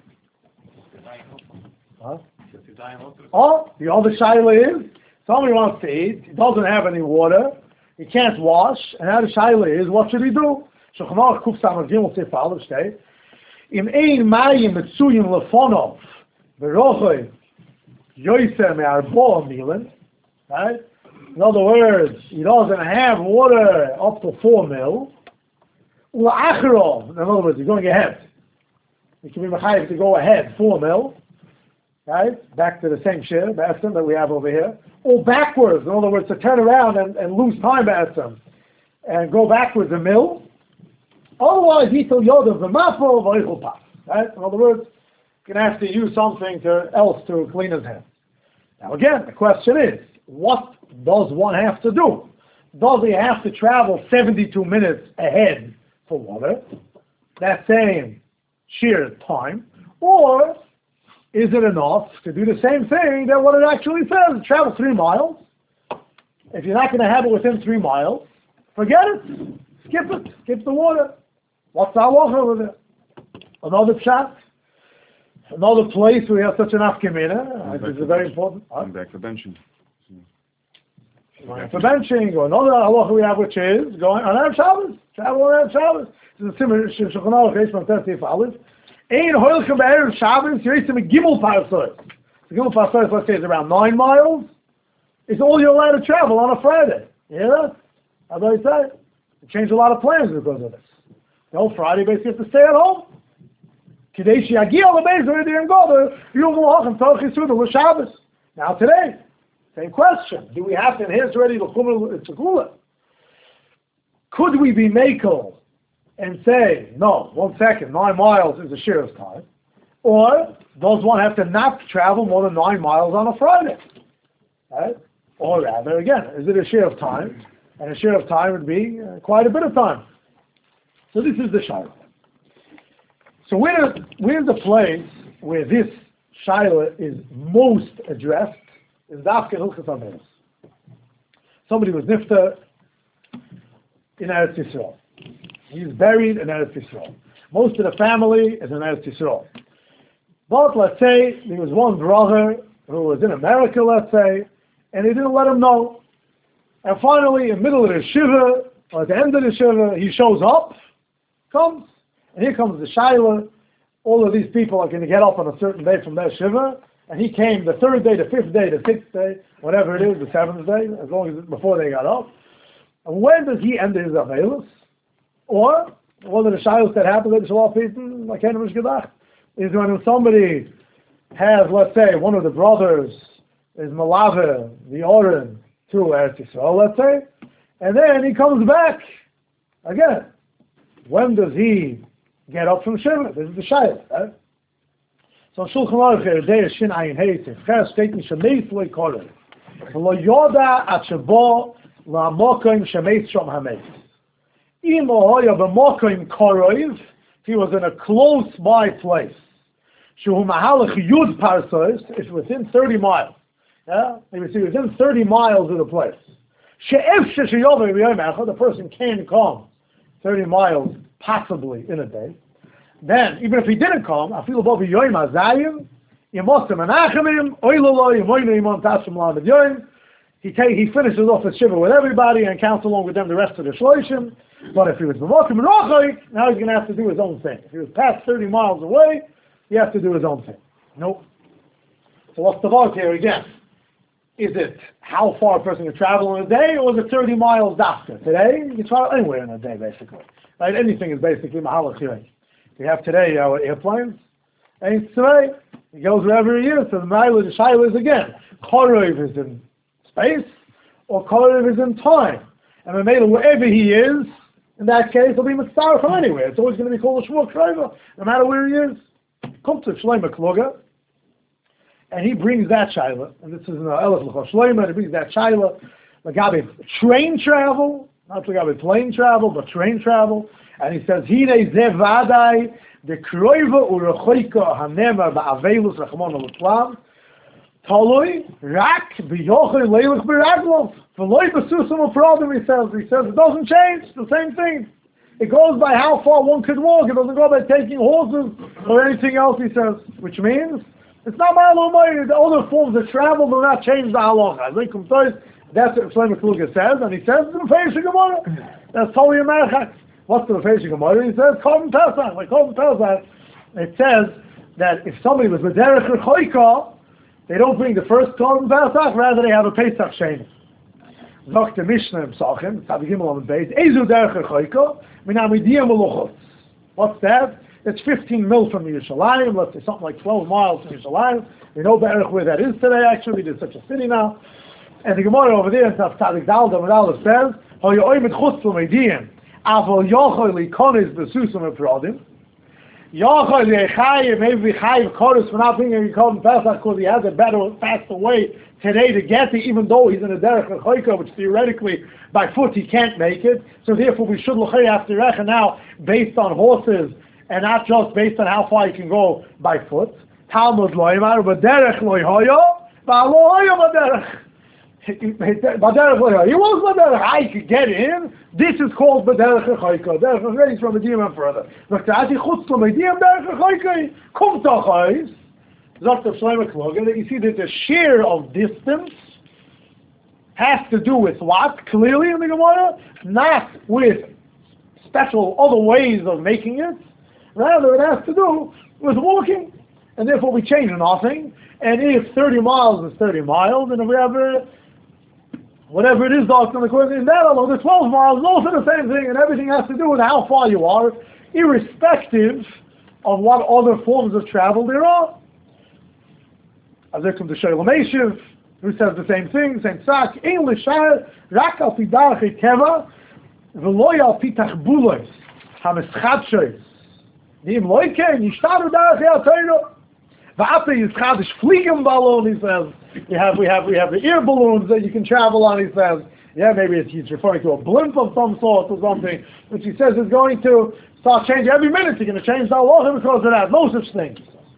Huh? Oh, the other shaila is, somebody wants to eat, he doesn't have any water, he can't wash, and now the shaila is, what should he do? Im ein mayim mitzuyim lefonov, berochoi, yoyser me'arbo milen, right? In other words, he doesn't have water up to four mil. Ula'achro, in other words, he's going ahead. He can be mechayiv to go ahead, four mil, right? Back to the same share, ba'asim, that we have over here. Or backwards, in other words, to turn around and, and lose time, ba'asim, and go backwards a mil. Otherwise, he till yodav v'mafo v'oichel pas. Right? In other words, you're going to have to use something to, else to clean his hands. Now again, the question is, what does one have to do? Does he have to travel seventy-two minutes ahead for water? That same sheer time. Or is it enough to do the same thing that what it actually says? Travel three miles. If you're not going to have it within three miles, forget it. Skip it. Skip the water. What's our halacha over there? Another pshat. Another place where we have such an afkamina. This is very important. Going back for benching. Going for benching, or another halacha we have, which is going on Erev Shabbos. Travel on Erev Shabbos. This is a similar Shulchan Aruch from thirty Aleph. Ein hoilchem be'erev Shabbos yoysim a gimel parsos. The gimel parsos, let's say, is around nine miles. It's all you're allowed to travel on a Friday. You hear that? How do I say? They changed a lot of plans because of this. The whole Friday basically have to stay at home. Kadeshi Agia Lebeis already in Goder, Yom Lachem Tochi Suda L'Shabbos. Now today, same question. Do we have to enhance already L'Chumel Tzakula? Could we be Makel and say, no, one second, nine miles is a shir's time? Or does one have to not travel more than nine miles on a Friday? Right? Or rather, again, is it a share of time? And a share of time would be uh, quite a bit of time. So this is the Shaila. So where, where's the place where this Shaila is most addressed? Is Dafke Hilchas Averos. Somebody was nifta in Eretz Yisrael. He's buried in Eretz Yisrael. Most of the family is in Eretz Yisrael. But let's say there was one brother who was in America, let's say, and he didn't let him know. And finally, in the middle of the shiva, or at the end of the shiva, he shows up, comes, and here comes the Shaila. All of these people are going to get up on a certain day from their shiva, and he came the third day, the fifth day, the sixth day, whatever it is, the seventh day, as long as it's before they got up. And when does he end his Avelis? Or, one of the Shailos that happens at Shalom Peten, like Henry Gedacht, is when somebody has, let's say, one of the brothers is Malave, the Oren, to Eretz Yisrael, let's say, and then he comes back again. When does he get up from Shiva? This is the Shaila, right? So Shulchan Aruch Erdei Shin Ayin Hey Tifcher steht nicht Shemeis Lo Yikorer V'lo Yoda At Shebo La'mokim Shemeis Shom Hameis Im Ohoya B'mokim Koroiv, if he was in a close by place, Shehu Mahalach Yud Parsos, it's within thirty miles. Yeah, maybe see within thirty miles of the place. She'ef Sheshiyovah B'Yom Echad, the person can come thirty miles possibly in a day. Then, even if he didn't come, I feel above Yoim Azayim, Yemosem Anachimim, Oilolo, Yemoinu Yimon Tashim Lamed Yoim. He take, he finishes off his shiva with everybody and counts along with them the rest of the shloishim. But if he was B'mokim Rochai, now he's going to have to do his own thing. If he was past thirty miles away, he has to do his own thing. Nope. So what's the vote here again? Is it how far a person can travel in a day, or is it thirty miles after? Today, you can travel anywhere in a day, basically. Right? Anything is basically Mahalach Yirei. We have today our airplanes, and today he goes wherever he is. So the Mahalach, the Shaila is again, Korov is in space, or Korov is in time. And the Mahalach, wherever he is, in that case, he'll be Mitzvah from anywhere. It's always going to be called a Shmuel Krova, no matter where he is. Come to Shlomo Kluger, and he brings that Shaila, and this is in the Elef L'chol Shlomo, he brings that Shaila, Lagabe train travel, not Lagabe plane travel, but train travel. And he says, Hine ze vadai, de kroiva urechoika hanemar ba'avelus rachmon al-Islam, taloi rak b'yochel leilich b'raglov, v'loi b'susam al-problem, he says. He says, it doesn't change, the same thing. It goes by how far one could walk, it doesn't go by taking horses or anything else, he says, which means, it's not ma'alumay, the other forms of travel do not change the halacha. That's what Shlomo Kluger says, and he says, it's the Mefeish Gemara. That's totally American. What's the Mefeish Gemara? He says, Korban Pesach. Like Korban Pesach, it says that if somebody was with derech rechoika, they don't bring the first Korban Pesach, rather they have a Pesach Sheni. Zok the Mishnah in Psachim, Tzav Gimel on the base, Ezu derech rechoika, minamidiyam uluchotz. What's that? It's fifteen mil from Yerushalayim, let's say something like twelve miles from Yerushalayim. We know better where that is today, actually, there's such a city now. And the Gemara over there in Tzadik Dal Damadal says, "Ho yoim et chutz l'meidiyim, avol yochol likonis besusum eprodim." Yochol yechayev, maybe chayev koros for not being a Korban Pesach because he has a better, faster way today to get there, even though he's in a derech rechoika, which theoretically by foot he can't make it. So therefore we should look after recha now based on horses and not just based on how far you can go by foot. Talmud lo yimar b'derech lo yhoyo, v'alo hoyo b'derech. He was b'derech. I could get in. This is called b'derech rechoika. Derech rechoika is from a diyam further. V'kta'ati chutz lo meidiyam derech rechoika. Kum tochois. Doctor Shlomo Kloger, that you see that the share of distance has to do with what? Clearly in the Gemara, not with special other ways of making it. Rather, it has to do with walking. And therefore we change nothing. And if thirty miles is thirty miles, and whatever, whatever it is, Doctor Kloger, in that alone, the twelve miles is also the same thing, and everything has to do with how far you are, irrespective of what other forms of travel there are. As there comes the Shalom Eshiv, who says the same thing, same sak, English, Rak al pi darach teva, v'loy al pi tachbulos, ha-meschadshos. Nim loy ken, yishtaru darach yatayro. V'ata yischadish fliegen balloon, he says. We have, we have, we have the air balloons that you can travel on, he says. Yeah, maybe it's, he's referring to a blimp of some sort or something, which he says is going to start changing every minute. You're going to change the law because of that. No such thing.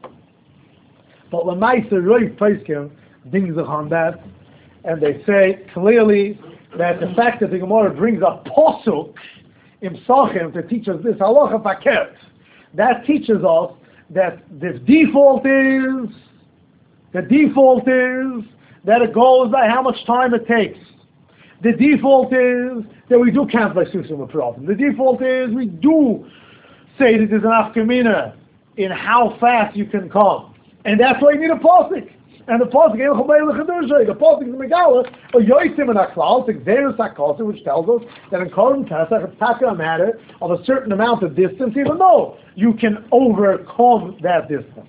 But when Meister really Peskim dings on that, and they say clearly that the fact that the Gemara brings a posuk in Psachim to teach us this halacha fakert, that teaches us that the default is the default is that it goes by how much time it takes. The default is that we do count by susum problem. The default is we do say that there's an afkamina in how fast you can come. And that's why you need a posik. And the posik, the posik is Megala, or Yoisim and Aklal, Xerus Akosa, which tells us that in Korban Pesach, it's not a matter of a certain amount of distance, even though you can overcome that distance.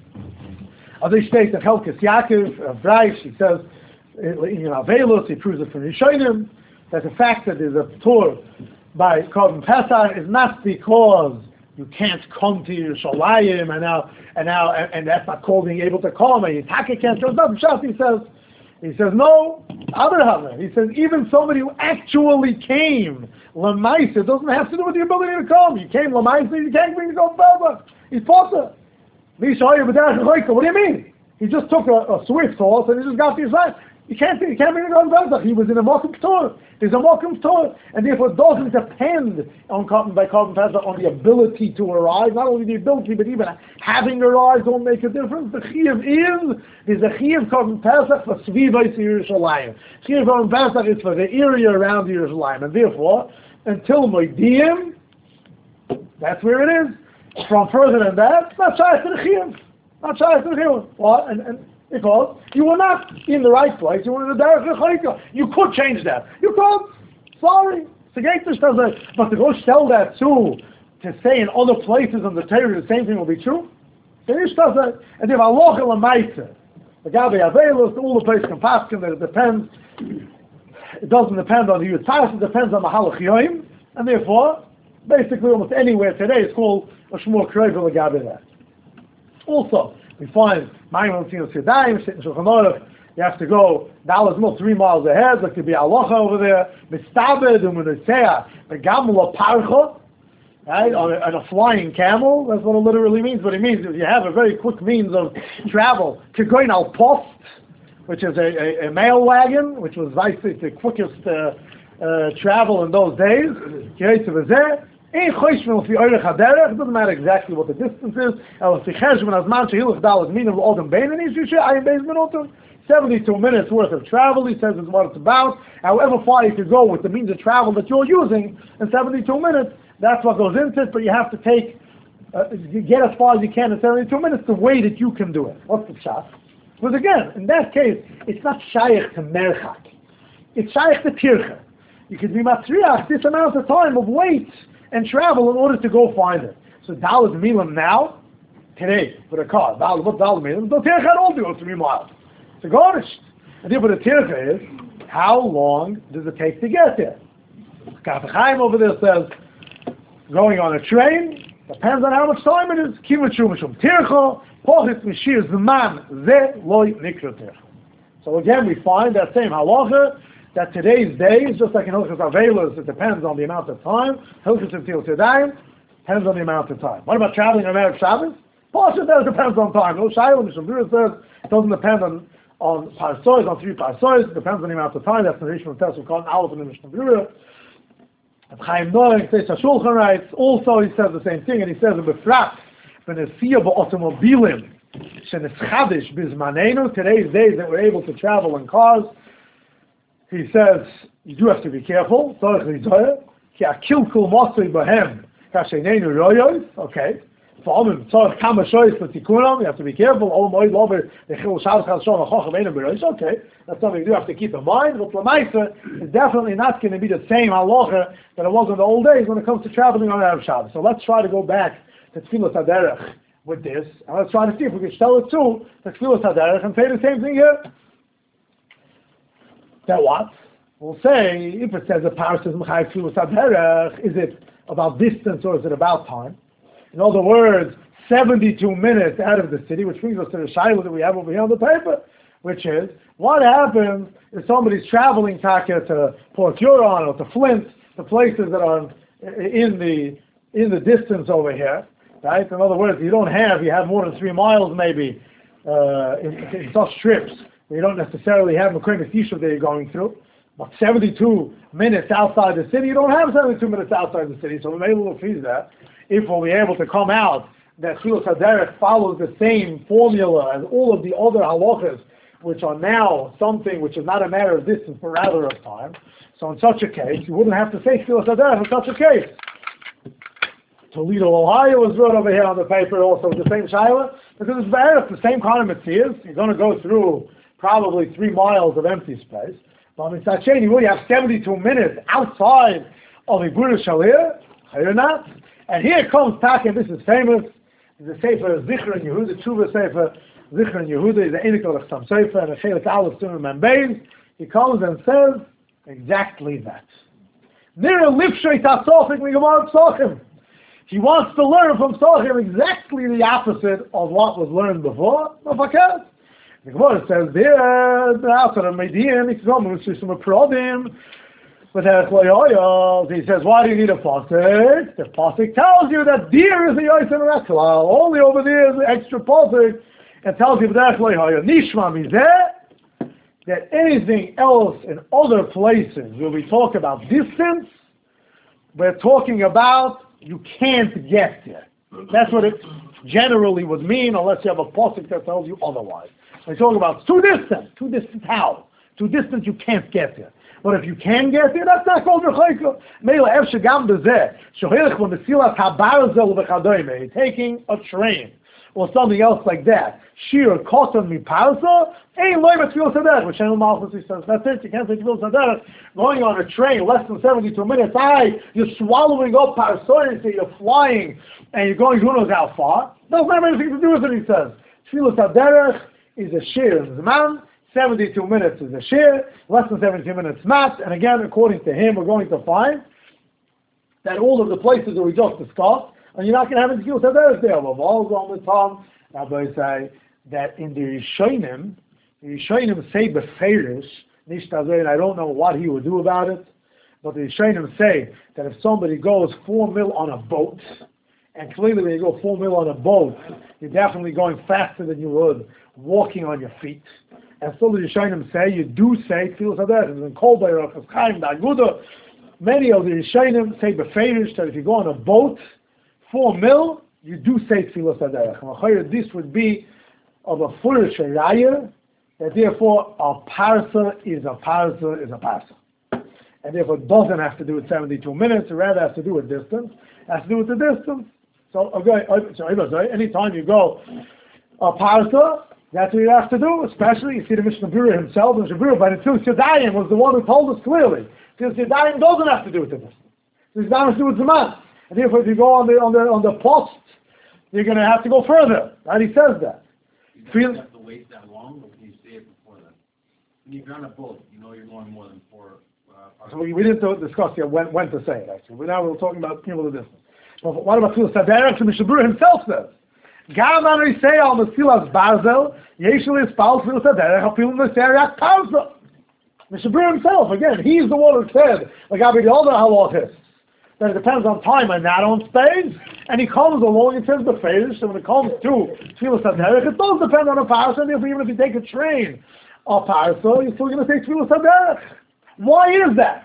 As he states in Chelkes Yaakov, Breish, he says, in Avelus, he proves it from Yishonim, that the fact that there's a tour by Korban Pesach is not because you can't come to Yerushalayim, and now, and now, and, and that's not called being able to come. And Yitaka can't. There's nothing. He says, he says no. Other He says even somebody who actually came Lamaisa doesn't have to do with the ability to come. You came Lamaisa, you can't bring the Korban Pesach. He's potter. What do you mean? He just took a, a swift horse and he just got to his side. You can't, you can't bring the Korban Pesach. He was in a Mokum Torah. There's a Mokum Torah, and therefore it doesn't depend on Korban by Korban Pesach on the ability to arrive. Not only the ability, but even having arrived don't make a difference. The Chiyuv is there's a Chiyuv Korban Pesach for Svivos Yerushalayim. Chiyuv Korban Pesach is for the area around Yerushalayim, and therefore until Moedim, that's where it is. From further than that, it's not shy to the Chiyuv. Not shy to the Chiyuv. What? And, and because you were not in the right place, you were in the derech rechoika. You could change that. You could. Sorry. Segeitish does it. But to go tell that too, to say in other places on the Torah the same thing will be true. Segeitish does it. And if Allah l'maisa, the Gabi Avelus, all the place can pass him, that it depends. It doesn't depend on the Yutzas, it depends on the Halach Yoim, and therefore, basically almost anywhere today it's called a Shmuel Krevel Gabi that. Also, we find Maimon Tzino Tzidayim, sitting Shulchan Aruch, you have to go dollars more three miles ahead, there could be Aloha over there, Mistabed, Umunisea, the Gamula Parcha, right, on a, on a flying camel, that's what it literally means, but it means if you have a very quick means of travel, Kegoin Al Post, which is a, a, a mail wagon, which was the quickest uh, uh, travel in those days, it doesn't matter exactly what the distance is. seventy-two minutes worth of travel, he says, is what it's about. However far you could go with the means of travel that you're using in seventy-two minutes, that's what goes into it, but you have to take uh, you get as far as you can in seventy-two minutes the way that you can do it. What's the shot? Because again, in that case, it's not shaykh to merchak. It's shaykh to tircha. You could be matriach this amount of time of wait and travel in order to go find it. So Dalit Milam now, today, for a car, Dalit, what Dalit Milam? The tircha at all goes three miles. It's a garnished. And therefore the tircha is, how long does it take to get there? Kaf Chaim over there says, going on a train, depends on how much time it is. Kivat Shumashum Tircha, Pochit Mishir Zman, Ze Loi Nikra Tircha. So again, we find that same halacha, that today's day is just like in Hilchas Avelos, it depends on the amount of time. Hilchas Til Tedayim depends on the amount of time. What about traveling on Erev Shabbos? Pasha says it depends on time. No Shaila, Mishnah Berurah says it doesn't depend on on parsois, on three parsois. It depends on the amount of time. That's the Rishon Test called Aleph in the Mishnah Berurah. Chaim Noach says Shulchan writes also. He says the same thing, and he says in Befrat Benesia Ba'Automobilim Sheneschadish Bizmanenu. Today's days that we're able to travel in cars. He says, you do have to be careful. Okay. You have to be careful. Okay, that's something you do have to keep in mind. But Lamaisa is definitely not going to be the same halacha that it was in the old days when it comes to traveling on Erev Shabbos. So let's try to go back to Tfilas HaDerech with this, and let's try to see if we can tell it too to Tfilas HaDerech and say the same thing here. That what? We'll say, if it says a parsha is M'chayev Tfilas HaDerech, is it about distance or is it about time? In other words, seventy-two minutes out of the city, which brings us to the shayla that we have over here on the paper, which is, what happens if somebody's traveling Taka to Port Huron or to Flint, the places that are in the in the distance over here, right? In other words, you don't have, you have more than three miles maybe uh, in, in such trips. You don't necessarily have Mekayim Yishuv that you're going through. But seventy-two minutes outside the city, you don't have seventy-two minutes outside the city, so we're able to freeze that. If we'll be able to come out that Tfilas HaDerech follows the same formula as all of the other halachas, which are now something which is not a matter of distance, but rather of time. So in such a case, you wouldn't have to say Tfilas HaDerech in such a case. Toledo, Ohio was wrote over here on the paper also with the same shayla, because it's better if the same kind of materials. You're going to go through probably three miles of empty space. But in such a case, you really have seventy-two minutes outside of a Guru Shalir, or not. And here comes Taka, and this is famous. The Sefer Zichron Yehuda, Tshuva Sefer Zichron Yehuda is the Enikol Chasam Sefer, and a Chelik Aleph Sunim and Beis. He comes and says exactly that. Nira Lifshay Tasofik Migamar Psochim. He wants to learn from Psochim exactly the opposite of what was learned before. Mafakas. The Gemara says there, the outside of Medium, it's going to some prodim. But he says, why do you need a pasuk? The pasuk tells you that deer is the yoysen reklal. Only over there is the extra pasuk. It tells you nishma mizeh that anything else in other places where we talk about distance, we're talking about you can't get there. That's what it generally would mean, unless you have a pasuk that tells you otherwise. We talk about too distant. Too distant how? Too distant you can't get there. But if you can get there, that's not called Rechaika. Meila Ev Shegam Bezeh, Shoherech B'Mesilas HaBarzel V'Chadoyme, taking a train, or something else like that. Shir Koton Miparsa, Ein Loy Tfilas HaDerech, which Shem Malchus says, that's it, you can't say Tfilas HaDerech. Going on a train less than seventy-two minutes, aye, you're swallowing up Parsoy, you're flying, and you're going who knows how far. Doesn't have anything to do with it, he says. Tfilas HaDerech is a Shir in Zman, seventy-two minutes is a shir, less than seventy-two minutes mat, and again, according to him, we're going to find that all of the places that we just discussed, and you're not going to have any skills that there is there. We've all gone with Tom. Rabbi say that in the Rishonim, the Rishonim say beferish, nishtazeh, and I don't know what he would do about it, but the Rishonim say that if somebody goes four mil on a boat, and clearly when you go four mil on a boat, you're definitely going faster than you would walking on your feet. And still the Rishonim say, you do say Tfilas HaDerech. And in Kol Be'er Chaim Da'aguda, many of the Rishonim say beferish that if you go on a boat, four mil, you do say Tfilas HaDerech. And this would be of a fuller Shariah, that therefore a parsa is a parsa is a parsa. And therefore it doesn't have to do with seventy-two minutes, it rather has to do with distance. It has to do with the distance. So, okay, so anytime you go a parsa, that's what you have to do, especially, you see the Mishnah Berurah himself, the Mishnah Berurah, but until Yadayim was the one who told us clearly, because Yadayim doesn't have to do with the Mishnah. So Yadayim has to do with Zaman. And therefore, if you go on the, on the, on the post, you're going to have to go further. Right? He says that. You Feel, don't have to wait that long, or can you say it before that? When you're on a boat, you know you're going more than four. Uh, so we, we didn't discuss yet when, when to say it, actually. But now we're talking about cumulative distance. But what about Tfilas Haderech? The Mishnah Berurah himself says, Gam an Risei al Mesilas Barzel, Yesh Lispal Tfilas Haderech, Afil Meseriach Parza. Mishnah Berurah himself, again, he's the one who said, like Abby the other halachis, that it depends on time and not on space, and he comes along and says the phase, so when it comes to Tfilas Haderech, it does depend on a parsa, and therefore even if you take a train or parsa, you're still going to say Tfilas Haderech. Why is that?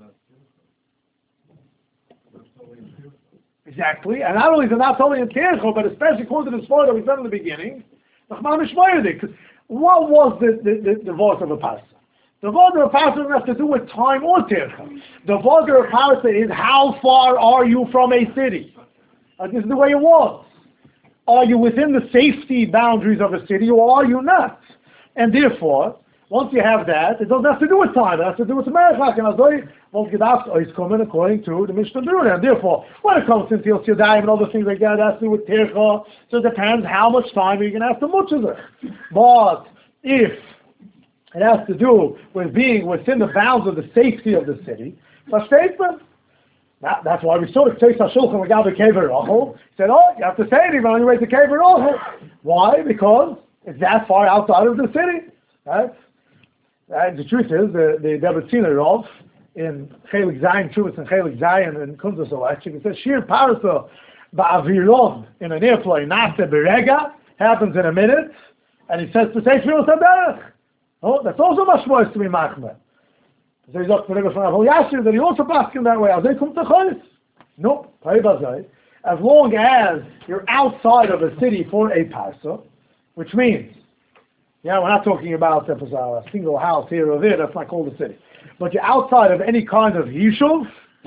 Exactly, and not only is it not totally in Tircho, but especially according to the story that we said in the beginning, what was the, the, the, the voice of a parsa? The voice of a parsa doesn't have to do with time or Tircho. The voice of a parsa is how far are you from a city? Uh, this is the way it was. Are you within the safety boundaries of a city or are you not? And therefore, once you have that, it doesn't have to do with time. It has to do with the Merachak. And Azoi won't get asked, oh, he's coming according to the Mishnah Berurah. And therefore, when it comes to Tfilas Yadayim and other things like that, it has to do with Tircha. So it depends how much time you're going to have to mutchazah. But if it has to do with being within the bounds of the safety of the city, so statement. That, that's why we saw it. He said, oh, you have to say it even on your way to Kever Rachel. Why? Because it's that far outside of the city. Right? And the truth is, the the Debetziner Rov in Chelik Zayin Truvus and Chelik Zayin and Kunzas Electric, it says Shir Parasa Ba'aviron in an airplane, Nase Berega, happens in a minute, and he says to say Tfilas Haderech. Oh, that's also mashmois to be machmer. So he's up to the from Rav Yashir that he also passed in that way. As they come to Chayis. Nope. As long as you're outside of a city for a parsa, which means, yeah, we're not talking about a single house here or there, that's not called a city. But you're outside of any kind of yishuv,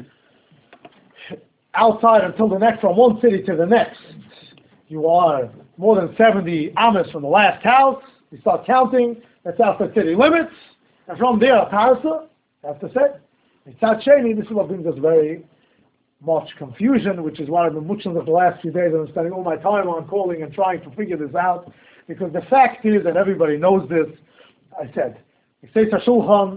outside until the next, from one city to the next, you are more than seventy amas from the last house, you start counting, that's outside city limits, and from there, a parsa, I have to say, Mitzad Sheni, this is what brings us very much confusion, which is why I've been muching of the last few days, and I'm spending all my time on calling and trying to figure this out. Because the fact is, and everybody knows this, I said, Shulchan,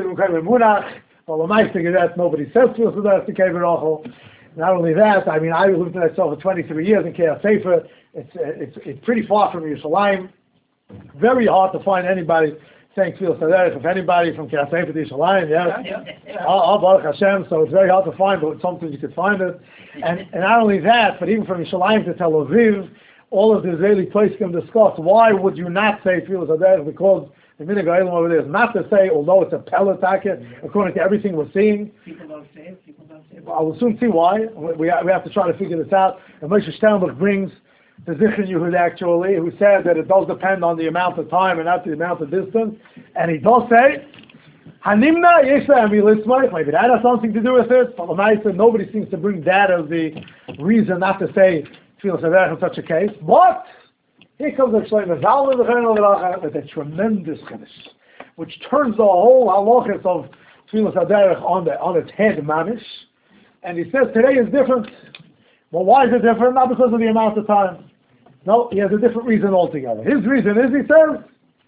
nobody says to us that the Kever Rachel. Not only that, I mean, I lived in myself for twenty-three years in Kiryat Sefer. It's, it's it's pretty far from Yerushalayim. Very hard to find anybody saying Tfilas Haderech. If anybody from Kiryat Sefer to Yerushalayim, yes, yeah, yeah. Oh, Baruch Hashem. So it's very hard to find, but sometimes you could find it. And and not only that, but even from Yerushalayim to Tel Aviv, all of the Israeli places can discuss why would you not say Tfilas Haderech, because the Minhag HaElam over there is not to say, although it's a pellet packet, according to everything we're seeing. People don't say it. People don't say it. I will soon see why. We, we have to try to figure this out. And Moshe Sternberg brings the Zichron Yehud actually, who said that it does depend on the amount of time and not the amount of distance. And he does say, Hanimna Yesha Amilismai, maybe that has something to do with it. But nobody seems to bring that as the reason not to say Tfilas Haderech in such a case. But here comes the Shlomo Zalman with a tremendous chiddush, which turns the whole halachas of Tfilas Haderech on the on its head, manish. And he says today is different. Well, why is it different? Not because of the amount of time. No, he has a different reason altogether. His reason is, he says,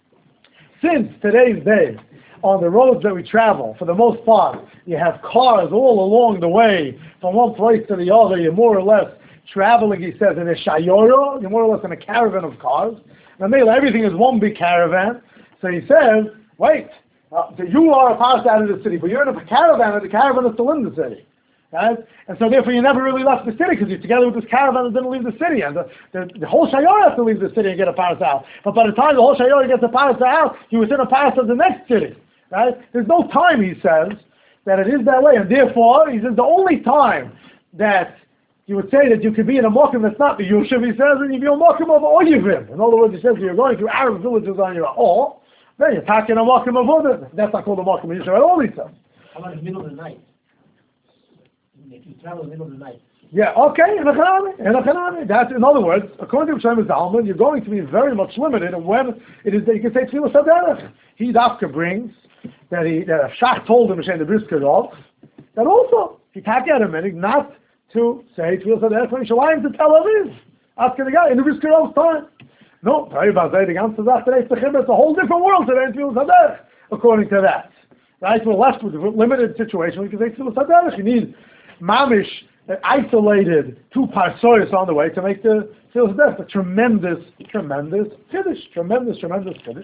since today's day, on the roads that we travel, for the most part, you have cars all along the way, from one place to the other, you're more or less traveling, he says, in a shayoro, you're more or less in a caravan of cars. Now, everything is one big caravan. So he says, wait, uh, so you are a pass out of the city, but you're in a caravan, and the caravan is still in the city. Right? And so therefore you never really left the city, because you're together with this caravan and didn't leave the city. And the, the, the whole shayoro has to leave the city and get a pass out. But by the time the whole shayoro gets a pass out, you're within a pass of the next city. Right? There's no time, he says, that it is that way. And therefore, he says the only time that you would say that you could be in a mokum that's not the Yushiv, he says, and you be a mokum of Oyivim. In other words, he says, you're going through Arab villages on your own, then you're talking a mokum of Odim. That's not called a mokum of Yushiv at all, he says. How about in the middle of the night? If you travel in the middle of the night, Yeah, okay, in a chanami, in a chanami. That's, in other words, according to Shlomo Zalman, you're going to be very much limited in when it is that you can say Tfilas HaDerech. He Dafka brings that he that a Shach told him Hashem the Brisker of that also he took out a minute not to say Tfilas HaDerech when Shalayim to Tel Aviv. Asking the guy in the Brisker of time. No, the ganze Sache today it's a whole different world today in Tfilas HaDerech, according to that. Right, we're left with a limited situation. We can say Tfilas HaDerech. You need mamish. Isolated two parsoyos on the way to make the Tfilas HaDerech. A tremendous, tremendous kiddush, tremendous, tremendous kiddush.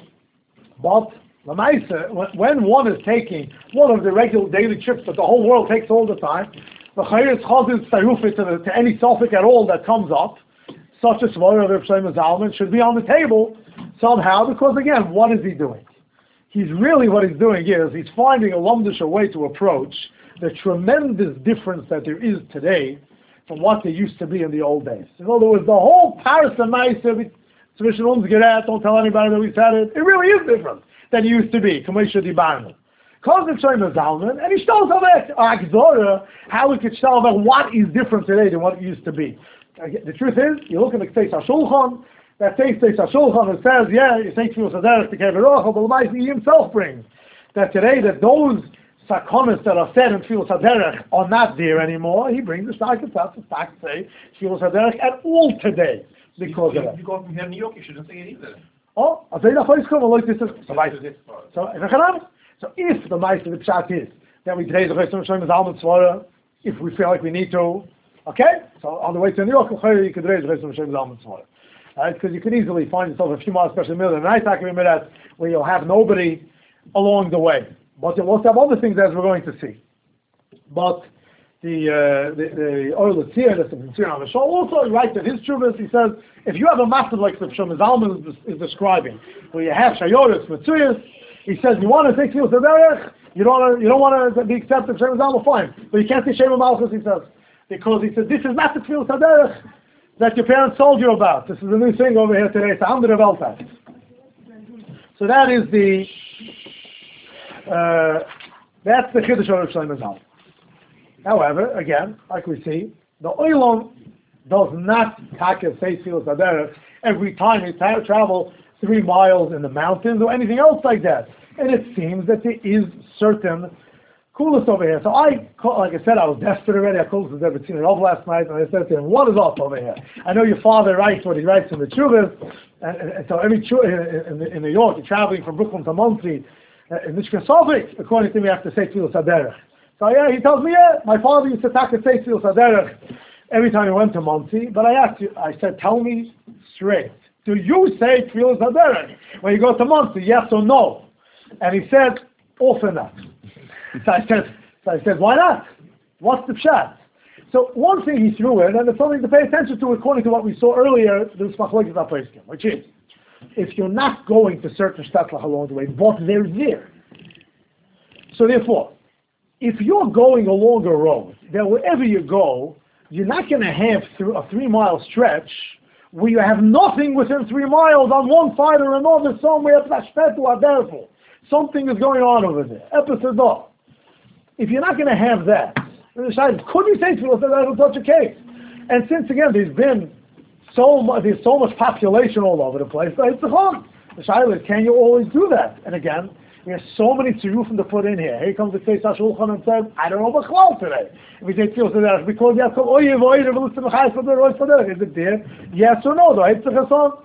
But Lamaisa, when one is taking one of the regular daily trips that the whole world takes all the time, the chayyus chazis tarufit to to any topic at all that comes up, such a svara of Reb Shlomo Zalman should be on the table somehow. Because again, what is he doing? He's really what he's doing is he's finding a lumdish way to approach the tremendous difference that there is today from what there used to be in the old days. In other words, the whole Paris and Ma'aseh, zwischen uns gerät, don't tell anybody that we said it, it really is different than it used to be. Commercial Dibarno. Because of Shlomo Zalman, and he shows us how we could show what is different today than what it used to be. The truth is, you look at the Ktei HaShulchan, that Ktei HaShulchan, it says, yeah, you say Tfilas HaDerech to Keverach, but he himself brings that today that those sakonis that are said in Tfilas HaDerech are not there anymore. He brings the Shlomo to fact say Tfilas HaDerech at all today because you, of that. You go from here to New York, you shouldn't say it either. Oh, I'll say that first come like this is so so so if the Meister the Pshat is that we today the Chesed Shlomo Zalman Tzvara, if we feel like we need to, okay, so on the way to New York, you could raise the Chesed Shlomo Zalman Tzvara. Right, because you could easily find yourself a few miles, especially in the middle of the night, that where you'll have nobody along the way. But you'll also have other things as we're going to see. But the uh, the, the oil is here, that's the Mitzvah on the show. Also, he writes that his truths, he says, if you have a massive like the Shlomo Zalman is, is describing, where you have Shayoris, Mitzvahs, he says, you want to take Tfilas HaDerech, you don't want to, you don't want to be accepted Shlomo Zalman, fine. But you can't say Shema Malchus, he says. Because he says, this is not the Tfilas HaDerech that your parents told you about. This is a new thing over here today. It's a hundred of Elfas. So that is the Uh, that's the Chiddush of Shlomo Zalman. However, again, like we see, the Olam does not take a say Tfilas HaDerech every time he tra- travel three miles in the mountains or anything else like that. And it seems that there is certain coolness over here. So I, like I said, I was desperate already. I called this ever seen it over last night, and I said to him, "What is up over here?" I know your father writes what he writes in the Chuvas, and, and, and so every Chuvah in, in, in New York, you're traveling from Brooklyn to Monsey. Uh, in Mishkan Sovik, according to me, I have to say Tfilas HaDerech. So yeah, he tells me, yeah, my father used to take a say Tfilas HaDerech every time he went to Monsey. But I asked you, I said, tell me straight, do you say Tfilas HaDerech when you go to Monsey, yes or no? And he said, often not. So I said, so I said, why not? What's the pshat? So one thing he threw in, and it's something to pay attention to according to what we saw earlier, which is, if you're not going to certain shtatlach along the way, but they're there. So therefore, if you're going along a road, then wherever you go, you're not going to have th- a three-mile stretch where you have nothing within three miles on one side or another somewhere. Something is going on over there. Episode. If you're not going to have that, could you say to us that that's such a case? And since again, there's been so much, there's so much population all over the place. So it's the home. The Shiloh, can you always do that? And again, we have so many tzirufim to put in here. Here comes the Ktei HaShulchan and says, I don't know about Chlal today. If we say Tfilas HaDerech, because you have to, oh, you've already released the Mechayis for the Rosh HaDerech. Is it there? Yes or no? Do I have to Chasson?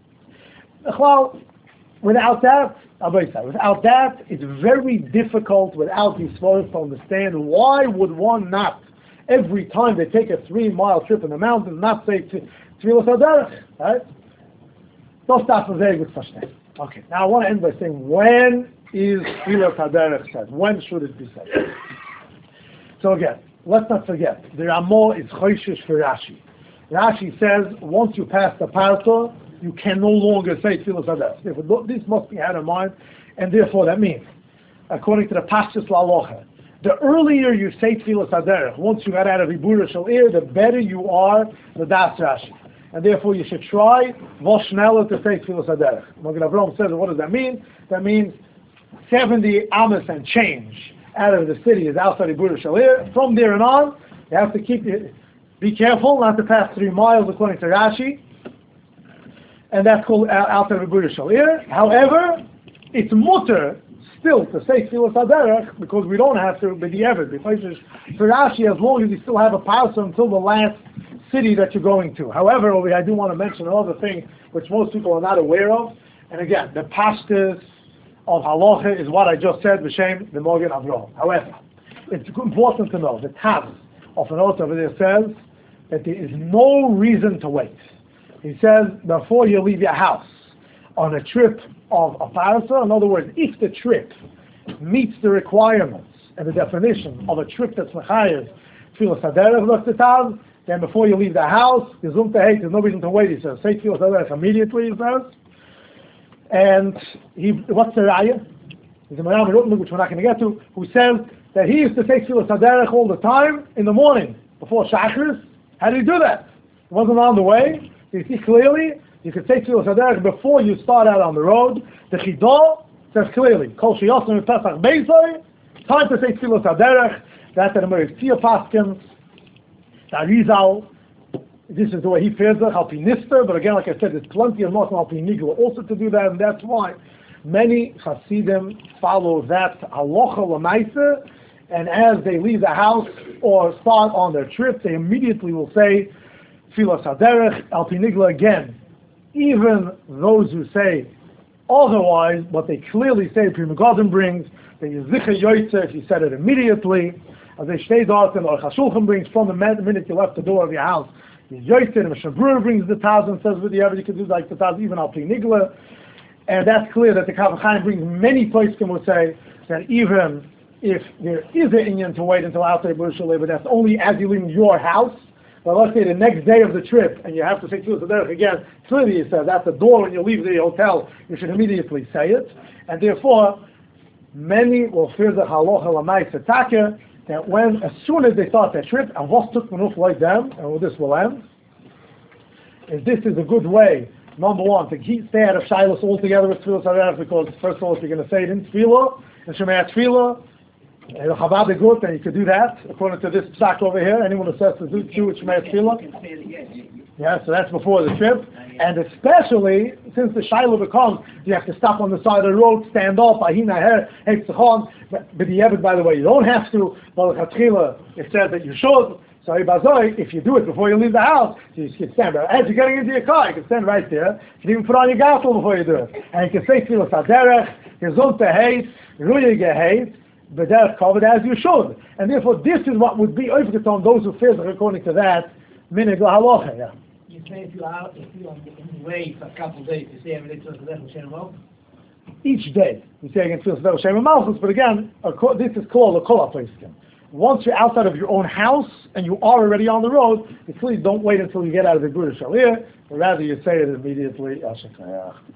Chlal, without that, without that, it's very difficult without these svars to understand why would one not, every time they take a three-mile trip in the mountains, not say Tfilas HaDerech, right? Don't stop for very good verstehen. Okay, now I want to end by saying, when is Tfilas HaDerech said? When should it be said? So again, let's not forget, the Ramah is choishish for Rashi. Rashi says, once you pass the parasol, you can no longer say Tfilas HaDerech. Therefore, this must be had in mind, and therefore that means, according to the Pashtus Lalocha, the earlier you say Tfilas HaDerech, once you got out of Ibura Shal the better you are, the Das Rashi. And therefore you should try Voshneller to say Tfilas HaDerech. Magen Avraham says, what does that mean? That means seventy amas and change out of the city is outside Ibura Shal. From there and on, You have to keep it, be careful not to pass three miles according to Rashi, and that's called outside of the Buddha Shalir. However, it's mutter still to say Tfilas Haderech because we don't have to be the Eved. For Rashi, as long as you still have a parsa until the last city that you're going to. However, I do want to mention another thing which most people are not aware of, and again, the pashtus of halacha is what I just said, B'Shem the Mogen Avraham. However, it's important to know the Taz of an oath over there says that there is no reason to wait. He says before you leave your house on a trip of a parasa, in other words, if the trip meets the requirements and the definition of a trip that's mechayev Tfilas Haderech l'Taz, then before you leave the house, there's no reason to wait. He says, say Tfilas Haderech immediately, he says. And he, what's the raya? There's a Maram Rutnik, which we're not going to get to, who says that he used to say Tfilas Haderech all the time in the morning before Shachris. How did he do that? It wasn't on the way. You see clearly, you can say Tfilas Haderech before you start out on the road. The Chidah says clearly, Kol Sheyosem Pesach Beizoi, time to say Tfilas Haderech. That's the Meiritzia Paskins, the Arizal. This is the way he fears it, Al Pi Nister, but again, like I said, there's plenty of Moslem Al Pi Nigla also to do that, and that's why many Hasidim follow that halacha l'maisa, and as they leave the house or start on their trip, they immediately will say Tfilas Haderech, Al Pi Nigla again. Even those who say otherwise, but they clearly say, Pri Megadim brings, the Yizicha Yoitze, if you said it immediately, as they stay Darton, or Chashulchan brings from the minute you left the door of your house, Yoitze, and Mishabur brings the Taz and says with the Eved, you can do like the Taz, even Al Pi Nigla. And that's clear that the Kavachayim brings many places will say that even if there is an Inyan to wait until outside Buddha Shalir, but that's only as you leave your house. But let's say the next day of the trip, and you have to say Tfilas Haderech again, clearly it says at the door when you leave the hotel, you should immediately say it. And therefore, many will fear the halacha l'maisa taka, that when, as soon as they start their trip, and what took manuf like them, and with this will end, is this is a good way, number one, to keep, stay out of shilas altogether with Tfilas Haderech, because first of all, if you're going to say it in Tfilah, in Shemei Tfilah, and Chabad the good, then you could do that, according to this psak over here. Anyone who says to do two with Shemei Tfilah. Yeah, so that's before the trip. And especially, since the Shiloh becomes, you have to stop on the side of the road, stand up, Ahina Her, Hekzachon, but the Eved, by the way, you don't have to, but it says that you should. So if you do it before you leave the house, you can stand there. As you're getting into your car, you can stand right there. You can even put on your gasol before you do it. And you can say Tfilas Haderech, Gesund Heit, Ruhig Heit, B'derech covered as you should. And therefore, this is what would be on those who fear according to that, Minig Lahalocha, yeah. You say if you're out, if you're on the way for a couple of days, you say every day Tfilas Haderech L'Shem Malchus? Each day, you say again Tfilas Haderech L'Shem Malchus, but again, this is called a Kol place. Once you're outside of your own house and you are already on the road, you please don't wait until you get out of the Buddha Shalir, but rather you say it immediately.